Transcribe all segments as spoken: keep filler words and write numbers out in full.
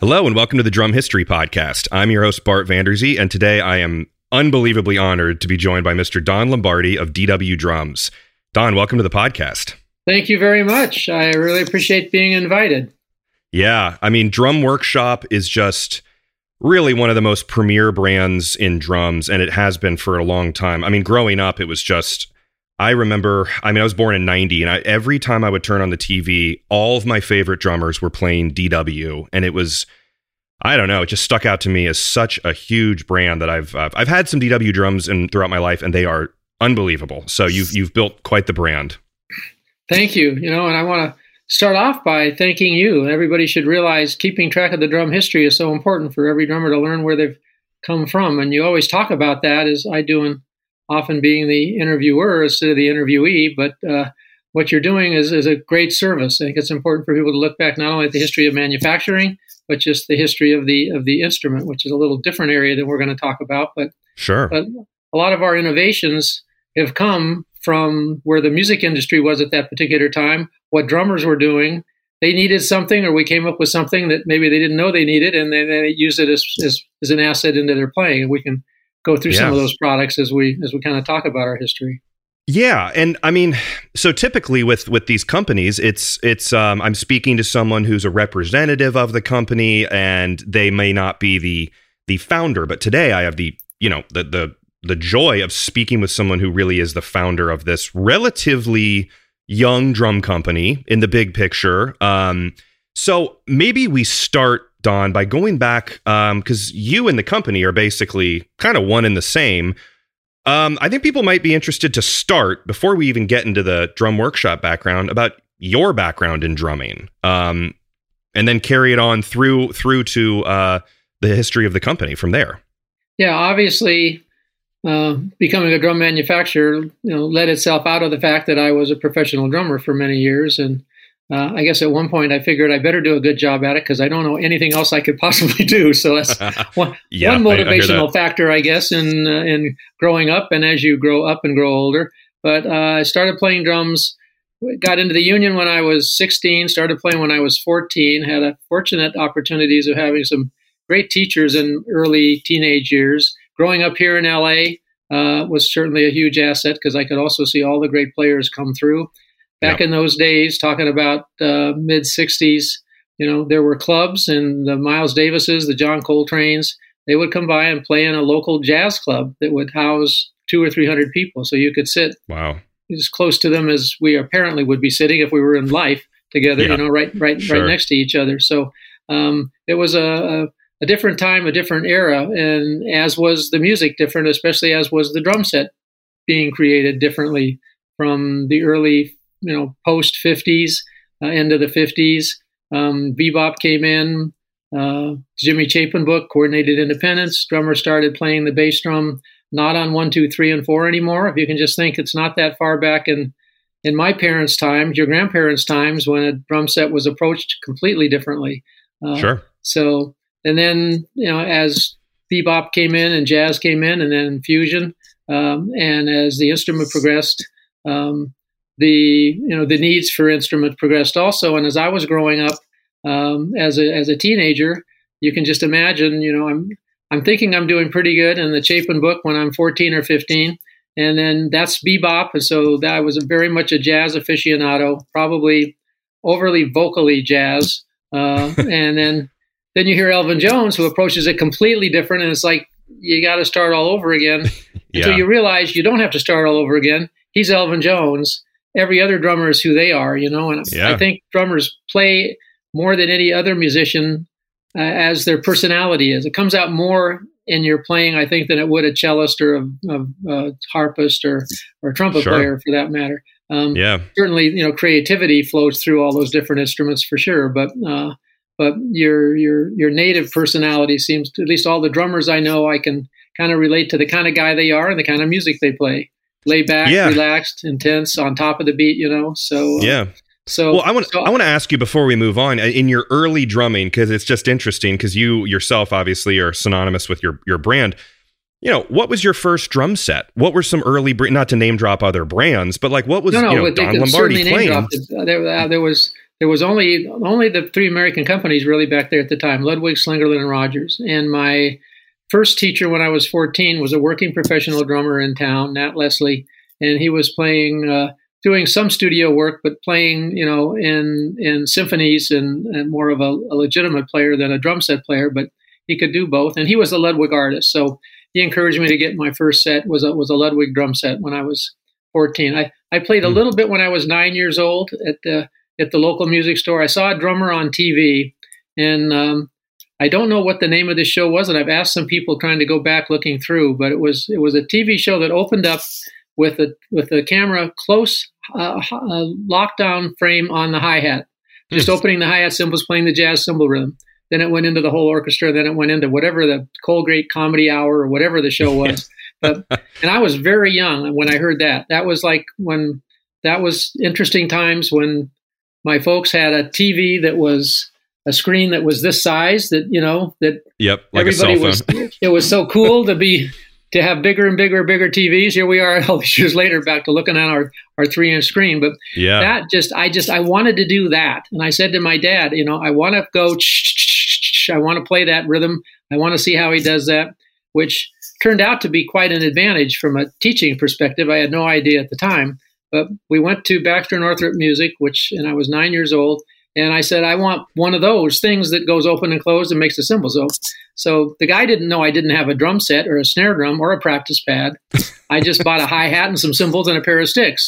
Hello and welcome to the Drum History Podcast. I'm your host, Bart Vanderzee, and today I am unbelievably honored to be joined by Mister Don Lombardi of D W Drums. Don, welcome to the podcast. Thank you very much. I really appreciate being invited. Yeah, I mean, Drum Workshop is just really one of the most premier brands in drums, and it has been for a long time. I mean, growing up, it was just... I remember, I mean, I was born in ninety, and I, every time I would turn on the T V, all of my favorite drummers were playing D W, and it was, I don't know, it just stuck out to me as such a huge brand that I've uh, I've had some D W drums in, throughout my life, and they are unbelievable. So you've you've built quite the brand. Thank you. You know, and I want to start off by thanking you. Everybody should realize keeping track of the drum history is so important for every drummer to learn where they've come from, and you always talk about that, as I do in often being the interviewer instead of the interviewee, but uh, what you're doing is, is a great service. I think it's important for people to look back not only at the history of manufacturing, but just the history of the of the instrument, which is a little different area than we're going to talk about. But sure, but a lot of our innovations have come from where the music industry was at that particular time, what drummers were doing. They needed something, or we came up with something that maybe they didn't know they needed, and they, they used it as, as as an asset into their playing. And we can go through yeah. some of those products as we as we kind of talk about our history. Yeah, and I mean, so typically with with these companies, it's it's um, I'm speaking to someone who's a representative of the company, and they may not be the the founder. But today, I have the you know the the the joy of speaking with someone who really is the founder of this relatively young drum company in the big picture. Um, so maybe we start, Don, by going back, because um, you and the company are basically kind of one and the same. Um, I think people might be interested to start, before we even get into the Drum Workshop background, about your background in drumming, um, and then carry it on through through to uh, the history of the company from there. Yeah, obviously, uh, becoming a drum manufacturer, you know, led itself out of the fact that I was a professional drummer for many years, and Uh, I guess at one point I figured I better do a good job at it because I don't know anything else I could possibly do. So that's one, yeah, one motivational I, I factor, I guess, in uh, in growing up and as you grow up and grow older. But uh, I started playing drums, got into the union when I was sixteen, started playing when I was fourteen, had a fortunate opportunities of having some great teachers in early teenage years. Growing up here in L A uh, was certainly a huge asset because I could also see all the great players come through. Back yep. in those days, talking about uh, mid sixties, you know, there were clubs, and the Miles Davises, the John Coltrane's, they would come by and play in a local jazz club that would house two or three hundred people. So you could sit wow. as close to them as we apparently would be sitting if we were in life together, yeah. you know, right, right, sure. right next to each other. So um, it was a, a different time, a different era, and as was the music different, especially as was the drum set being created differently from the early, you know, post fifties, uh, end of the fifties. Um, bebop came in. Uh, Jimmy Chapin book, Coordinated Independence. Drummers started playing the bass drum, not on one, two, three, and four anymore. If you can just think, it's not that far back in in my parents' times, your grandparents' times, when a drum set was approached completely differently. Uh, sure. So, and then, you know, as bebop came in and jazz came in, and then fusion, um, and as the instrument progressed, um, the you know the needs for instruments progressed also. And as I was growing up um, as a as a teenager, you can just imagine, you know, I'm I'm thinking I'm doing pretty good in the Chapin book when I'm fourteen or fifteen, and then that's bebop, and so that I was very much a jazz aficionado, probably overly vocally jazz, uh, and then then you hear Elvin Jones, who approaches it completely different, and it's like you got to start all over again yeah. until you realize you don't have to start all over again. He's Elvin Jones. Every other drummer is who they are, you know, and yeah. I think drummers play more than any other musician uh, as their personality is. It comes out more in your playing, I think, than it would a cellist or a, a, a harpist or or a trumpet sure. player, for that matter. Um, yeah, certainly, you know, creativity flows through all those different instruments for sure, but uh, but your your your native personality seems to, at least all the drummers I know, I can kind of relate to the kind of guy they are and the kind of music they play. Laid back, yeah. relaxed, intense, on top of the beat, you know. So yeah. Uh, so well, I want so, I want to ask you before we move on, in your early drumming, because it's just interesting, because you yourself obviously are synonymous with your your brand. You know, what was your first drum set? What were some early, not to name drop other brands, but like what was no, no, you know, Don Lombardi playing? There, uh, there was there was only only the three American companies really back there at the time: Ludwig, Slingerland, and Rogers. And my first teacher when I was fourteen was a working professional drummer in town, Nat Leslie, and he was playing, uh, doing some studio work, but playing, you know, in in symphonies and, and more of a, a legitimate player than a drum set player. But he could do both, and he was a Ludwig artist, so he encouraged me to get my first set was a, was a Ludwig drum set when I was fourteen. I, I played a little bit when I was nine years old at the at the local music store. I saw a drummer on T V, and um, I don't know what the name of the show was, and I've asked some people trying to go back looking through, but it was it was a T V show that opened up with a with the camera close uh, uh, lockdown frame on the hi-hat, just opening the hi-hat cymbals, playing the jazz cymbal rhythm. Then it went into the whole orchestra. Then it went into whatever the Colgate Comedy Hour or whatever the show was. But and I was very young when I heard that. That was like when that was interesting times when my folks had a T V that was a screen that was this size. That you know that yep, like everybody a cell phone. was. It was so cool to be to have bigger and bigger and bigger T Vs. Here we are all these years later, back to looking at our our three inch screen. But yeah, that just I just I wanted to do that, and I said to my dad, you know, I want to go. I want to play that rhythm. I want to see how he does that, which turned out to be quite an advantage from a teaching perspective. I had no idea at the time, but we went to Baxter Northrop Music, which, and I was nine years old, and I said, I want one of those things that goes open and closed and makes the cymbals. So, so the guy didn't know I didn't have a drum set or a snare drum or a practice pad. I just bought a hi-hat and some cymbals and a pair of sticks.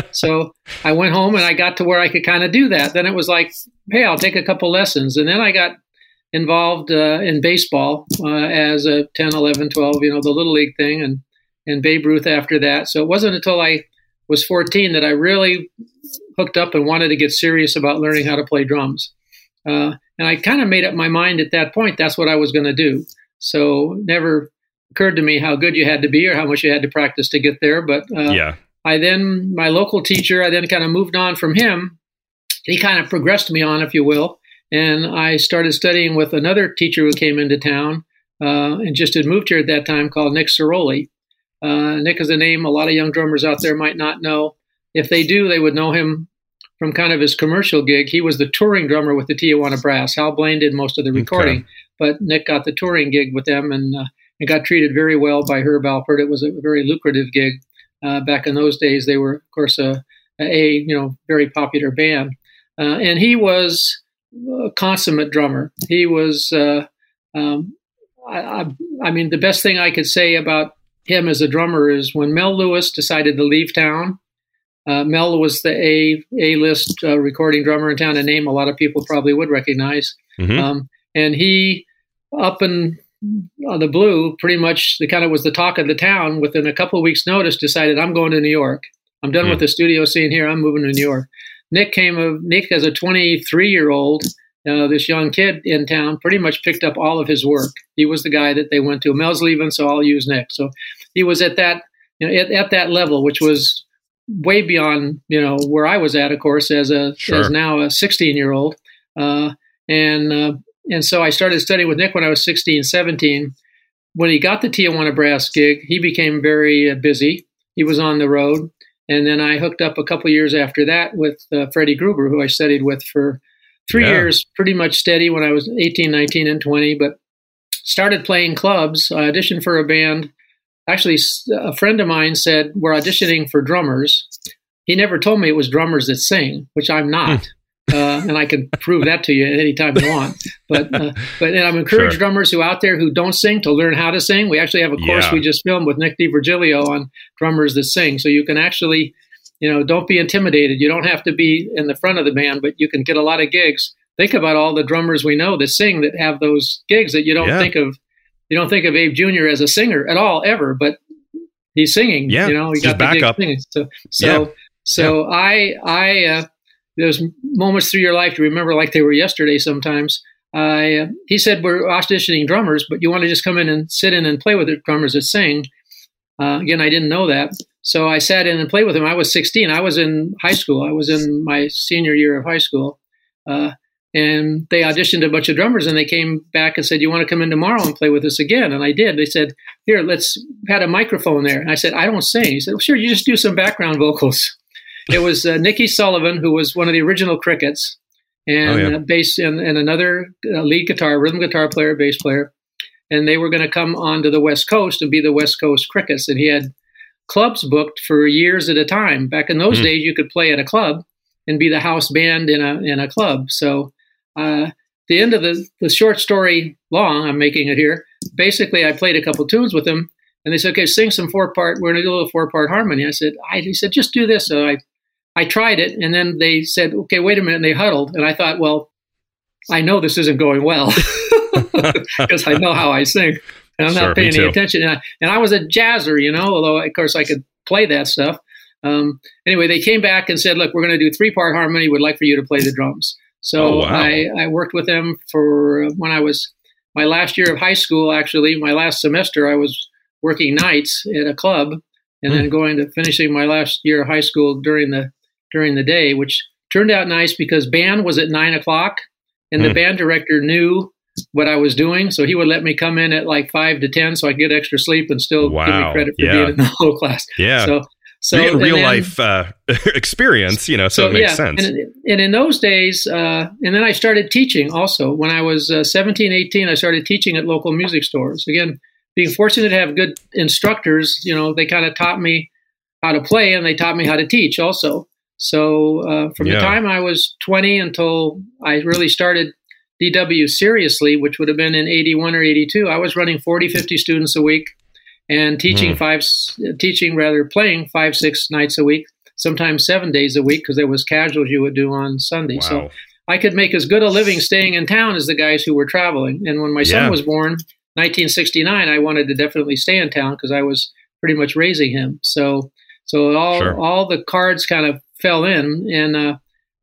So I went home and I got to where I could kind of do that. Then it was like, hey, I'll take a couple lessons. And then I got involved uh, in baseball uh, as a ten, eleven, twelve, you know, the little league thing, and, and Babe Ruth after that. So it wasn't until I was fourteen that I really hooked up and wanted to get serious about learning how to play drums. Uh, and I kind of made up my mind at that point, that's what I was going to do. So never occurred to me how good you had to be or how much you had to practice to get there. But uh, yeah. I then, my local teacher, I then kind of moved on from him. He kind of progressed me on, if you will. And I started studying with another teacher who came into town uh, and just had moved here at that time, called Nick Ciroli. Uh, Nick is a name a lot of young drummers out there might not know. If they do, they would know him from kind of his commercial gig. He was the touring drummer with the Tijuana Brass. Hal Blaine did most of the recording, okay. But Nick got the touring gig with them and, uh, and got treated very well by Herb Alpert. It was a very lucrative gig. Uh, back in those days, they were, of course, a, a you know very popular band. Uh, and he was a consummate drummer. He was, uh, um, I, I, I mean, the best thing I could say about him as a drummer is when Mel Lewis decided to leave town. Uh, Mel was the A A-list uh, recording drummer in town, a name a lot of people probably would recognize. Mm-hmm. Um, and he, up in uh, the blue, pretty much the kind of was the talk of the town. Within a couple of weeks' notice, decided I'm going to New York. I'm done mm-hmm. with the studio scene here. I'm moving to New York. Nick came of Nick as a twenty-three-year-old, uh, this young kid in town, pretty much picked up all of his work. He was the guy that they went to. Mel's leaving, so I'll use Nick. So he was at that, you know, at, at that level, which was way beyond, you know, where I was at, of course, as a sure. as now a sixteen-year-old. Uh, and uh, and so I started studying with Nick when I was sixteen, seventeen. When he got the Tijuana Brass gig, he became very uh, busy. He was on the road. And then I hooked up a couple of years after that with uh, Freddie Gruber, who I studied with for three yeah. years, pretty much steady when I was eighteen, nineteen, and twenty, but started playing clubs. I auditioned for a band. Actually, a friend of mine said, we're auditioning for drummers. He never told me it was drummers that sing, which I'm not. uh, and I can prove that to you at any time you want. But uh, but and I'm encouraged sure. drummers who out there who don't sing to learn how to sing. We actually have a course yeah. we just filmed with Nick DiVirgilio on drummers that sing. So you can actually, you know, don't be intimidated. You don't have to be in the front of the band, but you can get a lot of gigs. Think about all the drummers we know that sing that have those gigs that you don't yeah. think of. You don't think of Abe Junior as a singer at all, ever, but he's singing. Yeah, you know, he got the gig singing. So so yeah. so yeah. I I. Uh, There's moments through your life to remember like they were yesterday sometimes. I, uh, he said, we're auditioning drummers, but you want to just come in and sit in and play with the drummers that sing. Uh, again, I didn't know that. So I sat in and played with him. I was sixteen. I was in high school. I was in my senior year of high school. Uh, and they auditioned a bunch of drummers, and they came back and said, you want to come in tomorrow and play with us again? And I did. They said, here, let's had a microphone there. And I said, I don't sing. He said, well, sure, you just do some background vocals. It was uh, Nicky Sullivan, who was one of the original Crickets, and oh, yeah. uh, bass and, and another uh, lead guitar, rhythm guitar player, bass player. And they were going to come onto the West Coast and be the West Coast Crickets. And he had clubs booked for years at a time. Back in those mm. days, you could play at a club and be the house band in a in a club. So uh, the end of the, the short story long, I'm making it here. Basically, I played a couple tunes with him, and they said, okay, sing some four-part, we're going to do a little four-part harmony. I said, I, he said, just do this. So I, I tried it, and then they said, okay, wait a minute, and they huddled. And I thought, well, I know this isn't going well. Because I know how I sing, and I'm sure, not paying any attention. And I, and I was a jazzer, you know, although of course I could play that stuff. Um, anyway, they came back and said, "Look, we're going to do three-part harmony. We'd like for you to play the drums." So oh, wow. I, I worked with them for when I was my last year of high school. Actually, my last semester, I was working nights at a club, and mm. then going to finishing my last year of high school during the during the day, which turned out nice because band was at nine o'clock, and mm. the band director knew what I was doing, so he would let me come in at like five to ten, so I could get extra sleep and still wow. give me credit for yeah. being in the whole class. Yeah, so so real, real then, life uh, experience, you know, so, so it makes yeah. sense. And, and in those days, uh, and then I started teaching also. When I was uh, seventeen, eighteen, I started teaching at local music stores. Again, being fortunate to have good instructors, you know, they kind of taught me how to play, and they taught me how to teach also. So uh, from yeah. the time I was twenty until I really started D W seriously, which would have been in eighty-one or eighty-two, I was running forty, fifty students a week and teaching mm. five, teaching rather playing five, six nights a week, sometimes seven days a week because there was casuals you would do on Sunday. Wow. So I could make as good a living staying in town as the guys who were traveling. And when my yeah. son was born, nineteen sixty-nine, I wanted to definitely stay in town because I was pretty much raising him. So, so all sure. all the cards kind of fell in, and uh,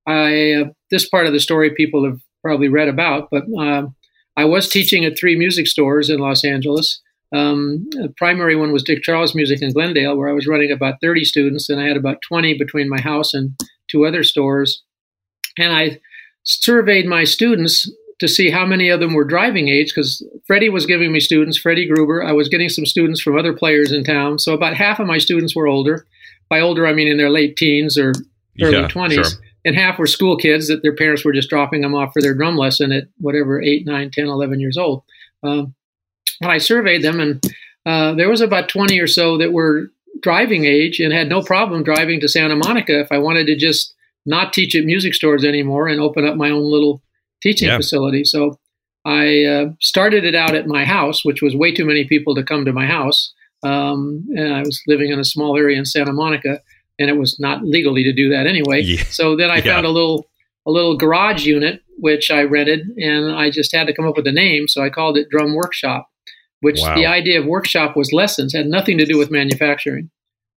I uh, this part of the story people have probably read about, but uh, I was teaching at three music stores in Los Angeles. Um, the primary one was Dick Charles Music in Glendale, where I was running about thirty students, and I had about twenty between my house and two other stores. And I surveyed my students to see how many of them were driving age, because Freddie was giving me students, Freddie Gruber. I was getting some students from other players in town. So about half of my students were older. By older, I mean in their late teens or early yeah, twenties. Sure. And half were school kids that their parents were just dropping them off for their drum lesson at whatever, eight, nine, ten, eleven years old. Um, and I surveyed them, and uh, there was about twenty or so that were driving age and had no problem driving to Santa Monica if I wanted to just not teach at music stores anymore and open up my own little teaching yeah. facility. So I uh, started it out at my house, which was way too many people to come to my house. Um, and I was living in a small area in Santa Monica, and it was not legally to do that anyway. Yeah. So then I yeah. found a little a little garage unit, which I rented, and I just had to come up with a name. So I called it Drum Workshop, which wow. the idea of workshop was lessons, had nothing to do with manufacturing.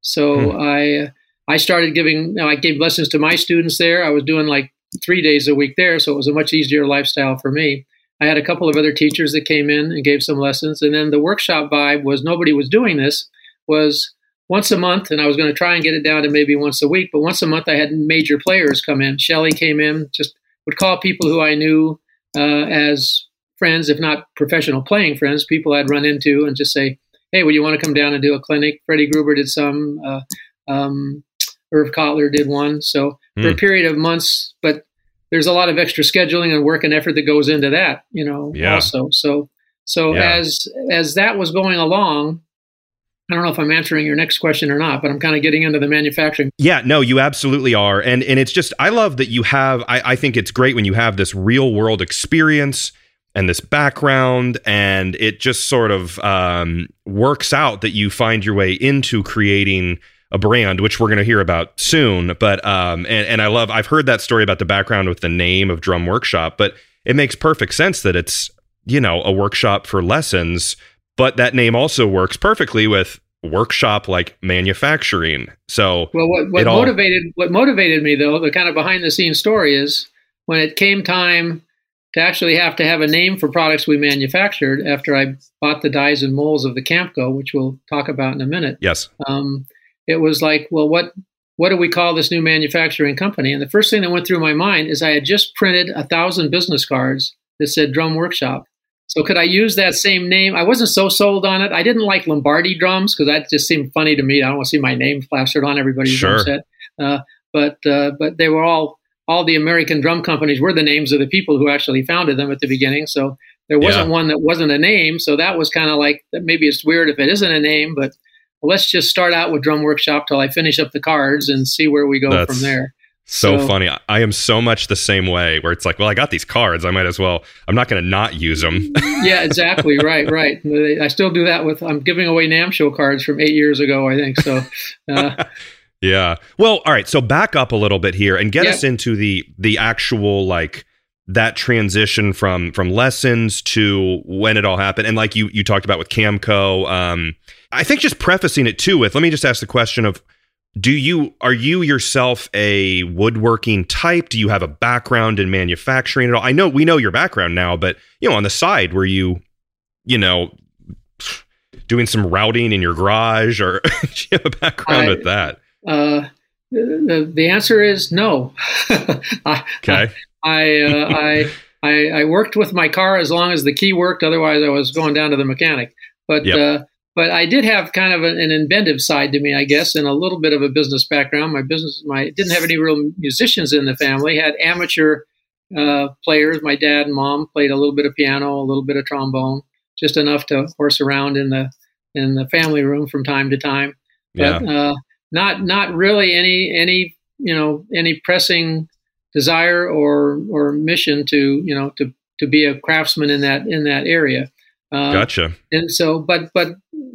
So hmm. I uh, I started giving, you know, I gave lessons to my students there. I was doing like three days a week there, so it was a much easier lifestyle for me. I had a couple of other teachers that came in and gave some lessons. And then the workshop vibe was nobody was doing this, was once a month, and I was going to try and get it down to maybe once a week, but once a month I had major players come in. Shelley came in, just would call people who I knew uh, as friends, if not professional playing friends, people I'd run into, and just say, hey, would you want to come down and do a clinic? Freddie Gruber did some, uh, um, Irv Kotler did one. So mm. for a period of months, but there's a lot of extra scheduling and work and effort that goes into that, you know, yeah. also. So, so yeah. as, as that was going along, I don't know if I'm answering your next question or not, but I'm kind of getting into the manufacturing. Yeah, no, you absolutely are. And, and it's just, I love that you have, I, I think it's great when you have this real world experience and this background, and it just sort of um, works out that you find your way into creating a brand, which we're going to hear about soon. But um, and, and I love, I've heard that story about the background with the name of Drum Workshop, but it makes perfect sense that it's, you know, a workshop for lessons, but that name also works perfectly with workshop like manufacturing. So well, what, what motivated all... what motivated me though, the kind of behind the scenes story is when it came time to actually have to have a name for products we manufactured after I bought the dies and molds of the Campco, which we'll talk about in a minute. Yes. Um, it was like, well, what what do we call this new manufacturing company? And the first thing that went through my mind is I had just printed a thousand business cards that said Drum Workshop. So could I use that same name? I wasn't so sold on it. I didn't like Lombardi drums because that just seemed funny to me. I don't want to see my name plastered on everybody's sure. drum set. Uh, but uh, but they were all all the American drum companies were the names of the people who actually founded them at the beginning. So there wasn't Yeah. one that wasn't a name. So that was kind of like, maybe it's weird if it isn't a name, but let's just start out with Drum Workshop till I finish up the cards and see where we go That's from there. So, So- funny. I am so much the same way where it's like, well, I got these cards. I might as well, I'm not going to not use them. Yeah, exactly. Right, right. I still do that with, I'm giving away NAMM show cards from eight years ago, I think. So, uh, Yeah. Well, all right. So back up a little bit here and get Yeah. us into the the actual like that transition from from lessons to when it all happened. And like you you talked about with Camco, um, I think just prefacing it too with, let me just ask the question of, do you are you yourself a woodworking type? Do you have a background in manufacturing at all? I know we know your background now, but you know, on the side, were you, you know, doing some routing in your garage, or do you have a background I- with that? uh, the, the answer is no. I, Okay. I, uh, I, I, I worked with my car as long as the key worked. Otherwise, I was going down to the mechanic. But Yep. uh, but I did have kind of an, an inventive side to me, I guess, and a little bit of a business background. My business, my didn't have any real musicians in the family. Had amateur uh, players. My dad and mom played a little bit of piano, a little bit of trombone, just enough to horse around in the in the family room from time to time. But Yeah. uh, not not really any any you know any pressing desire or or mission to you know to to be a craftsman in that in that area. Uh, Gotcha. And so, but but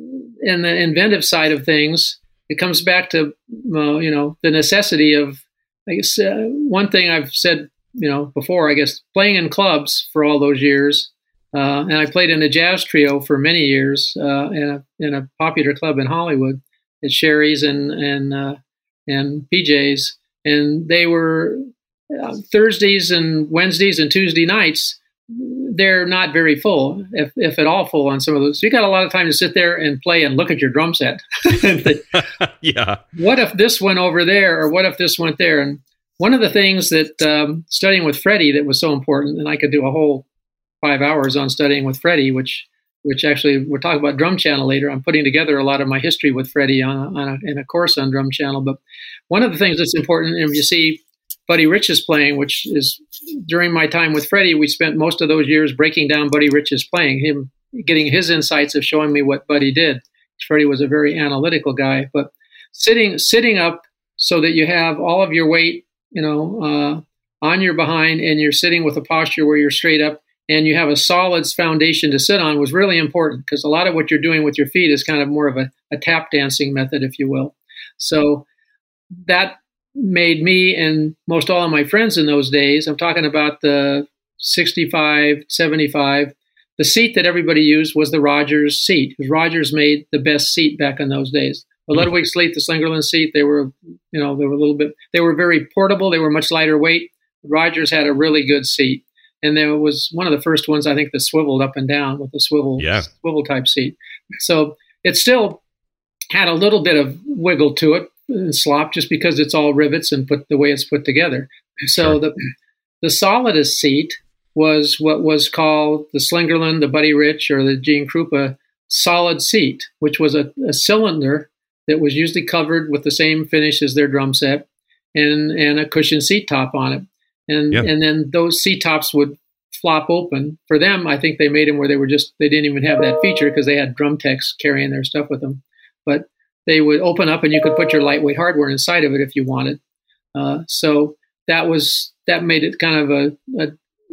in the inventive side of things, it comes back to uh, you know the necessity of. I guess uh, one thing I've said you know before. I guess playing in clubs for all those years, uh, and I played in a jazz trio for many years uh, in a in a popular club in Hollywood. At Sherry's and and uh, and P J's, and they were uh, Thursdays and Wednesdays and Tuesday nights. They're not very full, if if at all full on some of those. So you got a lot of time to sit there and play and look at your drum set. And think, Yeah. what if this went over there, or what if this went there? And one of the things that um, studying with Freddie that was so important, and I could do a whole five hours on studying with Freddie, which. which actually we'll talk about Drum Channel later. I'm putting together a lot of my history with Freddie on, a, on a, in a course on Drum Channel. But one of the things that's important, and you see Buddy Rich's playing, which is during my time with Freddie, we spent most of those years breaking down Buddy Rich's playing, him getting his insights of showing me what Buddy did. Freddie was a very analytical guy, but sitting sitting up so that you have all of your weight, you know, uh, on your behind, and you're sitting with a posture where you're straight up, and you have a solid foundation to sit on was really important, because a lot of what you're doing with your feet is kind of more of a, a tap dancing method, if you will. So that made me and most all of my friends in those days, I'm talking about the sixty-five, seventy-five, the seat that everybody used was the Rogers seat, because Rogers made the best seat back in those days. The Ludwig seat, the Slingerland seat, they were, you know, they were a little bit, they were very portable. They were much lighter weight. Rogers had a really good seat. And there was one of the first ones, I think, that swiveled up and down with a swivel, Yeah. swivel type seat. So it still had a little bit of wiggle to it and slop, just because it's all rivets and put the way it's put together. So Sure. the the solidest seat was what was called the Slingerland, the Buddy Rich, or the Gene Krupa solid seat, which was a, a cylinder that was usually covered with the same finish as their drum set, and and a cushion seat top on it. And Yeah. and then those seat tops would flop open. For them, I think they made them where they were just, they didn't even have that feature because they had drum techs carrying their stuff with them. But they would open up and you could put your lightweight hardware inside of it if you wanted. Uh, so that was, that made it kind of a, a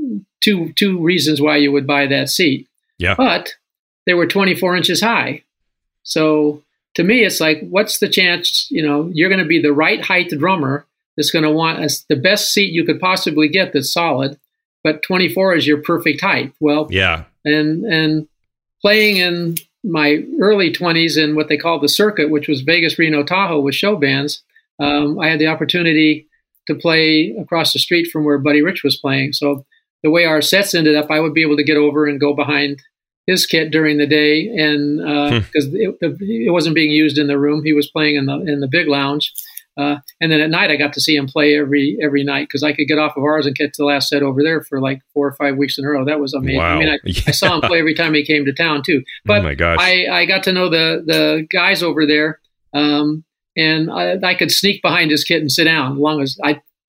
two two reasons why you would buy that seat. Yeah. But they were twenty-four inches high. So to me, it's like, what's the chance, you know, you're going to be the right height drummer that's going to want a, the best seat you could possibly get that's solid, but twenty-four is your perfect height. Well, Yeah. and and playing in my early twenties in what they call the circuit, which was Vegas, Reno, Tahoe with show bands, um, I had the opportunity to play across the street from where Buddy Rich was playing. So the way our sets ended up, I would be able to get over and go behind his kit during the day, and because uh, hmm. it, it wasn't being used in the room, he was playing in the in the big lounge. Uh, and then at night, I got to see him play every every night because I could get off of ours and get to the last set over there for like four or five weeks in a row. That was amazing. Wow. I mean, I, Yeah. I saw him play every time he came to town too. But Oh my gosh. I, I got to know the the guys over there, um, and I, I could sneak behind his kit and sit down as long as I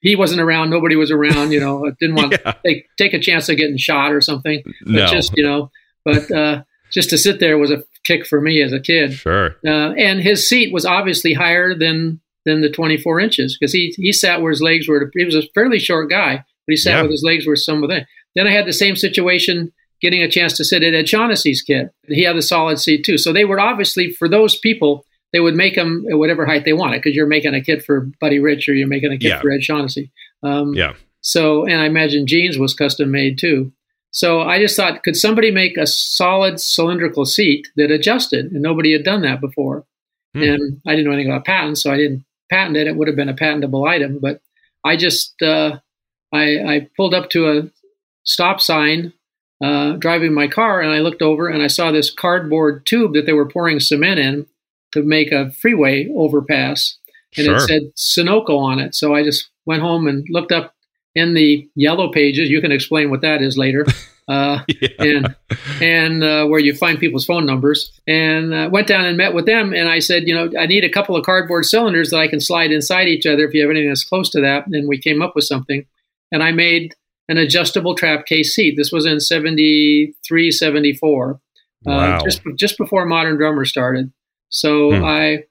he wasn't around, nobody was around, you know, didn't want Yeah. to take, take a chance of getting shot or something. But No. just, you know, but uh, just to sit there was a kick for me as a kid. Sure. Uh, and his seat was obviously higher than than the twenty-four inches because he he sat where his legs were. He was a fairly short guy, but he sat Yeah. with his legs were some of that. Then I had the same situation getting a chance to sit at Ed Shaughnessy's kit. He had a solid seat too. So they were obviously, for those people, they would make them at whatever height they wanted because you're making a kit for Buddy Rich or you're making a kit Yeah. for Ed Shaughnessy. Um, Yeah. So, and I imagine Gene's was custom made too. So I just thought, could somebody make a solid cylindrical seat that adjusted? And nobody had done that before. Hmm. And I didn't know anything about patents, so I didn't patent it. It would have been a patentable item. But I just, uh, I, I pulled up to a stop sign uh, driving my car, and I looked over and I saw this cardboard tube that they were pouring cement in to make a freeway overpass. And Sure. it said Sunoco on it. So I just went home and looked up in the yellow pages. You can explain what that is later. Uh, Yeah. and and uh, where you find people's phone numbers, and uh, went down and met with them. And I said, you know, I need a couple of cardboard cylinders that I can slide inside each other if you have anything that's close to that. And we came up with something, and I made an adjustable trap case seat. This was in seventy-three, seventy-four, Wow. uh, just just before Modern Drummer started. So Hmm. I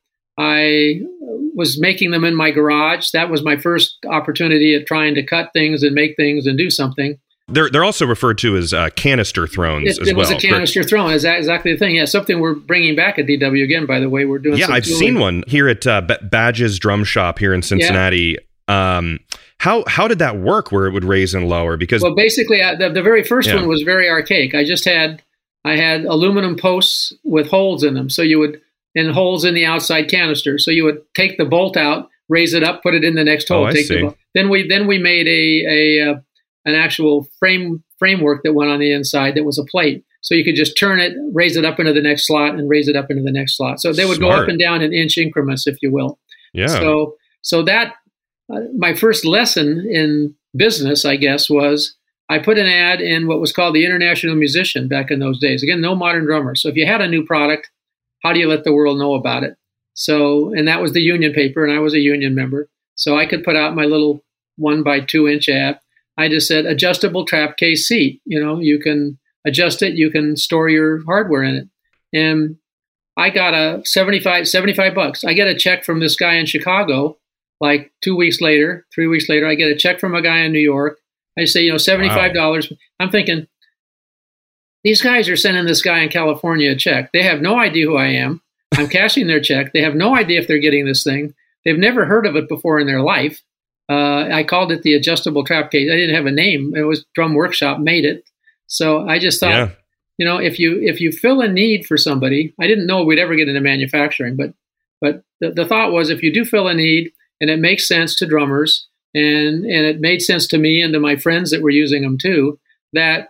I was making them in my garage. That was my first opportunity at trying to cut things and make things and do something. They're they're also referred to as uh, canister thrones It, as it was well. a canister throne. Is that exactly the thing? Yeah, something we're bringing back at D W again. By the way, we're doing. Yeah, some I've tooling. seen one here at uh, B- Badge's Drum Shop here in Cincinnati. Um, how how did that work? Where it would raise and lower? Because Well, basically, uh, the, the very first Yeah. one was very archaic. I just had I had aluminum posts with holes in them, so you would and holes in the outside canister. So you would take the bolt out, raise it up, put it in the next hole. Oh, I take see. The bolt. Then we then we made a a uh, an actual frame framework that went on the inside that was a plate. So you could just turn it, raise it up into the next slot, and raise it up into the next slot. So they would go Smart. up and down in inch increments, if you will. yeah, So, so that uh, my first lesson in business, I guess, was I put an ad in what was called the International Musician back in those days. Again, no Modern Drummer. So if you had a new product, how do you let the world know about it? So, and that was the union paper, and I was a union member. So I could put out my little one by two inch ad. I just said adjustable trap case seat. You know, you can adjust it, you can store your hardware in it. And I got a seventy-five, seventy-five bucks. I get a check from this guy in Chicago. Like two weeks later, three weeks later, I get a check from a guy in New York. I say, you know, seventy-five dollars. Wow. I'm thinking, these guys are sending this guy in California a check. They have no idea who I am. I'm cashing their check. They have no idea if they're getting this thing. They've never heard of it before in their life. Uh, I called it the adjustable trap case. I didn't have a name. It was Drum Workshop made it. So I just thought, yeah, you know, if you if you fill a need for somebody, I didn't know we'd ever get into manufacturing, but but the, the thought was if you do fill a need and it makes sense to drummers and and it made sense to me and to my friends that were using them too, that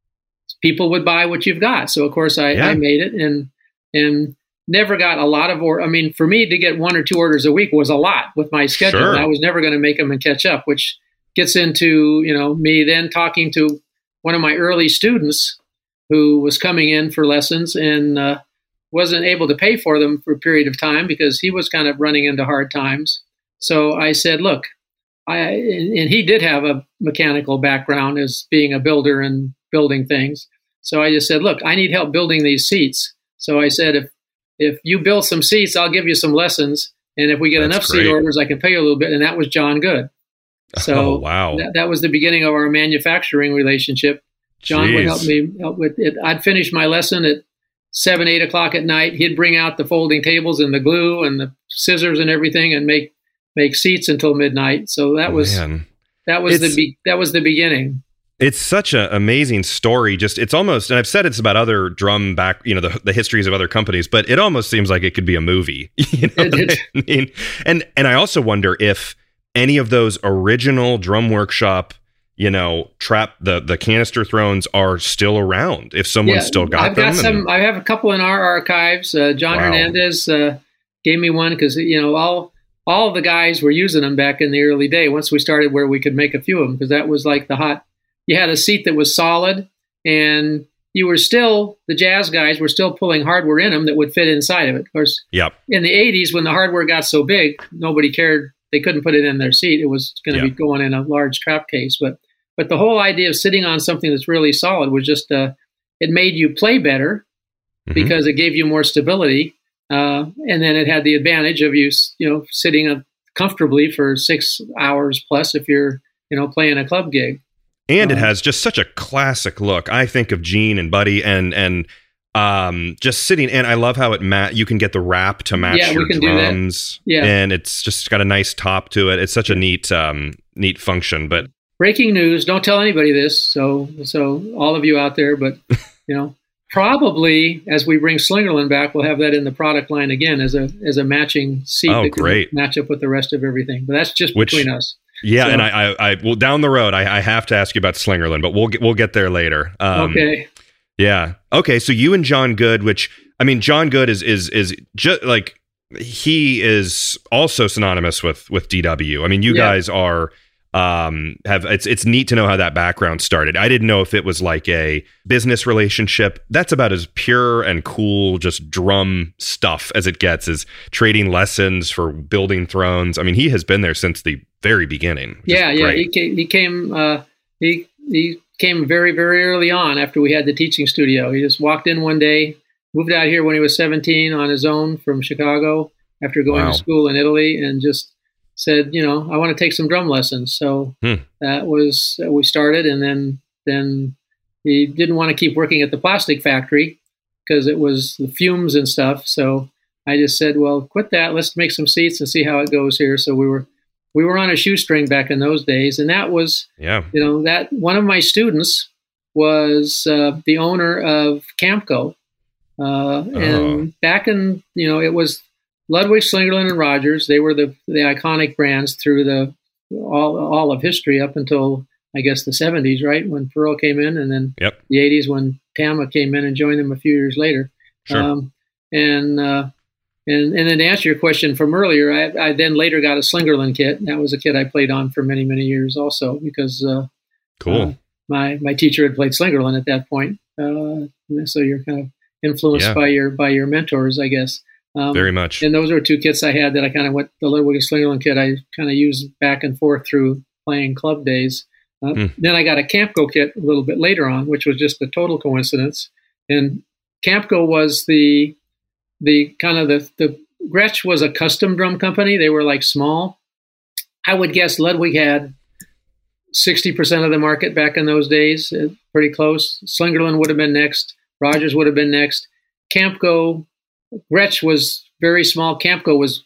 people would buy what you've got. So of course I, Yeah. I made it and and never got a lot of or I mean, for me to get one or two orders a week was a lot with my schedule. Sure. I was never going to make them and catch up, which gets into, you know, me then talking to one of my early students who was coming in for lessons and uh, wasn't able to pay for them for a period of time because he was kind of running into hard times. So I said, look, I, and he did have a mechanical background as being a builder and building things. So I just said, look, I need help building these seats. So I said, if if you build some seats, I'll give you some lessons. And if we get That's enough great. seat orders, I can pay you a little bit. And that was John Good. So oh, wow. that, that was the beginning of our manufacturing relationship. John would Jeez. help me help with it. I'd finish my lesson at seven, eight o'clock at night. He'd bring out the folding tables and the glue and the scissors and everything, and make make seats until midnight. So that was Man. that was It's- the be, that was the beginning. It's such an amazing story. Just it's almost, and I've said it's about other drum back, you know, the, the histories of other companies, but it almost seems like it could be a movie. You know It- what it- I mean? And and I also wonder if any of those original Drum Workshop, you know, trap the the canister thrones are still around. If someone's still got I've them, got some. and- I have a couple in our archives. Uh, John Wow. Hernandez uh, gave me one because you know all all of the guys were using them back in the early day. Once we started where we could make a few of them, because that was like the hot. You had a seat that was solid, and you were still the jazz guys were still pulling hardware in them that would fit inside of it. Of course, Yep. in the eighties when the hardware got so big, nobody cared they couldn't put it in their seat. It was going to Yeah. be going in a large trap case. But but the whole idea of sitting on something that's really solid was just uh, it made you play better Mhm. because it gave you more stability, uh, and then it had the advantage of you you know sitting uh, comfortably for six hours plus if you're you know playing a club gig. And it Uh, has just such a classic look. I think of Gene and Buddy and and um, just sitting. And I love how it ma- you can get the wrap to match Yeah, we your can do that. drums. Yeah. And it's just got a nice top to it. It's such a neat um, neat function. But Breaking news! Don't tell anybody this. So so all of you out there, but you know. Probably, as we bring Slingerland back, we'll have that in the product line again as a as a matching seat Oh, that can great. match up with the rest of everything. But that's just Which- between us. yeah, So- and I, I, I, well, down the road, I, I have to ask you about Slingerland, but we'll get, we'll get there later. Um, Okay. Yeah. Okay. So you and John Good, which I mean, John Good is is is just like he is also synonymous with with D W. I mean, you Yeah. guys are um have it's it's neat to know how that background started. I didn't know if it was like a business relationship. That's about as pure and cool just drum stuff as it gets, is trading lessons for building thrones. I mean, he has been there since the very beginning. which is Yeah, yeah. great. He came. He came. Uh, he he came very very early on after we had the teaching studio. He just walked in one day, moved out here when he was seventeen on his own from Chicago after going Wow. to school in Italy, and just said, you know, I want to take some drum lessons. So Hmm. that was uh, we started, and then then he didn't want to keep working at the plastic factory because it was the fumes and stuff. So I just said, well, quit that. Let's make some seats and see how it goes here. So we were we were on a shoestring back in those days, and that was, Yeah. you know, that one of my students was uh, the owner of Camco, uh, and back in, you know, it was Ludwig, Slingerland, and Rogers. They were the the iconic brands through the all all of history up until I guess the seventies, right, when Pearl came in, and then Yep. the eighties when Tama came in and joined them a few years later. Sure. Um, and uh, and and then to answer your question from earlier, I, I then later got a Slingerland kit. That was a kit I played on for many many years also because uh, Cool. uh, my my teacher had played Slingerland at that point. Uh, so you're kind of influenced Yeah. by your by your mentors, I guess. Um, Very much. and those were two kits I had that I kind of went, the Ludwig and Slingerland kit I kind of used back and forth through playing club days. Uh, Hmm. Then I got a Camco kit a little bit later on, which was just a total coincidence. And Camco was the the kind of the, the Gretsch was a custom drum company. They were like small. I would guess Ludwig had sixty percent of the market back in those days, uh, pretty close. Slingerland would have been next. Rogers would have been next. Camco, Gretsch was very small. Camco was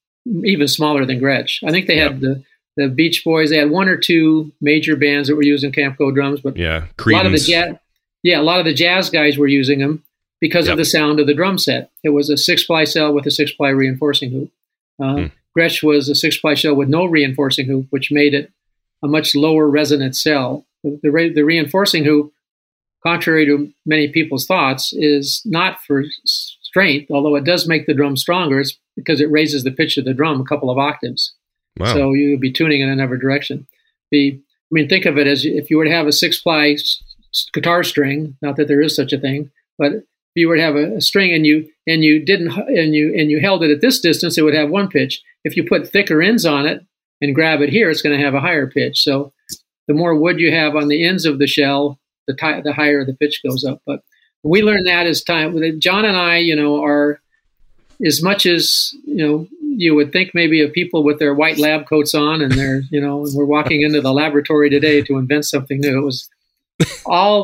even smaller than Gretsch. I think they had the, the Beach Boys. They had one or two major bands that were using Camco drums, but Yeah. a lot of the Creedence. jazz, yeah, a lot of the jazz guys were using them because Yep. of the sound of the drum set. It was a six-ply cell with a six-ply reinforcing hoop. Uh, Hmm. Gretsch was a six-ply shell with no reinforcing hoop, which made it a much lower resonant cell. The, the, re- the reinforcing hoop, contrary to many people's thoughts, is not for s- strength, although it does make the drum stronger. It's because it raises the pitch of the drum a couple of octaves. Wow. So you would be tuning in another direction. The, I mean, think of it as if you were to have a six-ply s- s- guitar string. Not that there is such a thing, but if you were to have a, a string and you and you didn't and you and you held it at this distance, it would have one pitch. If you put thicker ends on it and grab it here, it's going to have a higher pitch. So the more wood you have on the ends of the shell, the ti- the higher the pitch goes up. But we learned that as time. John and I, you know, are as much as you know. You would think maybe of people with their white lab coats on and they're, you know, and we're walking into the laboratory today to invent something new. It was all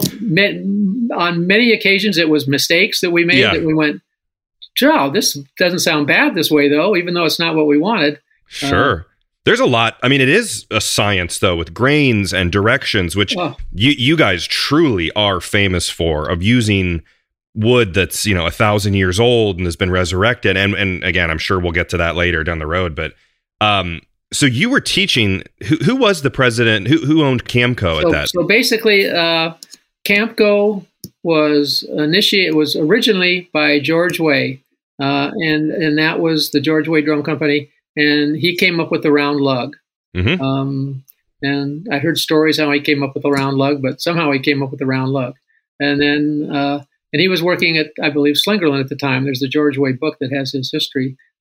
on many occasions. It was mistakes that we made Yeah. that we went, Joe, this doesn't sound bad this way though, even though it's not what we wanted. Sure. There's a lot. I mean, it is a science though, with grains and directions, which Oh. you you guys truly are famous for, of using wood that's, you know, a thousand years old and has been resurrected. And and again, I'm sure we'll get to that later down the road. But um, so you were teaching. Who who was the president? Who who owned Camco So, at that? so basically, uh, Camco was initiated. Was originally by George Way, uh, and and that was the George Way Drum Company, and he came up with the round lug. Mhm. Um, and I heard stories how he came up with the round lug, but somehow he came up with the round lug. And then, uh, and he was working at, I believe, Slingerland at the time. There's the George Way book that has his history.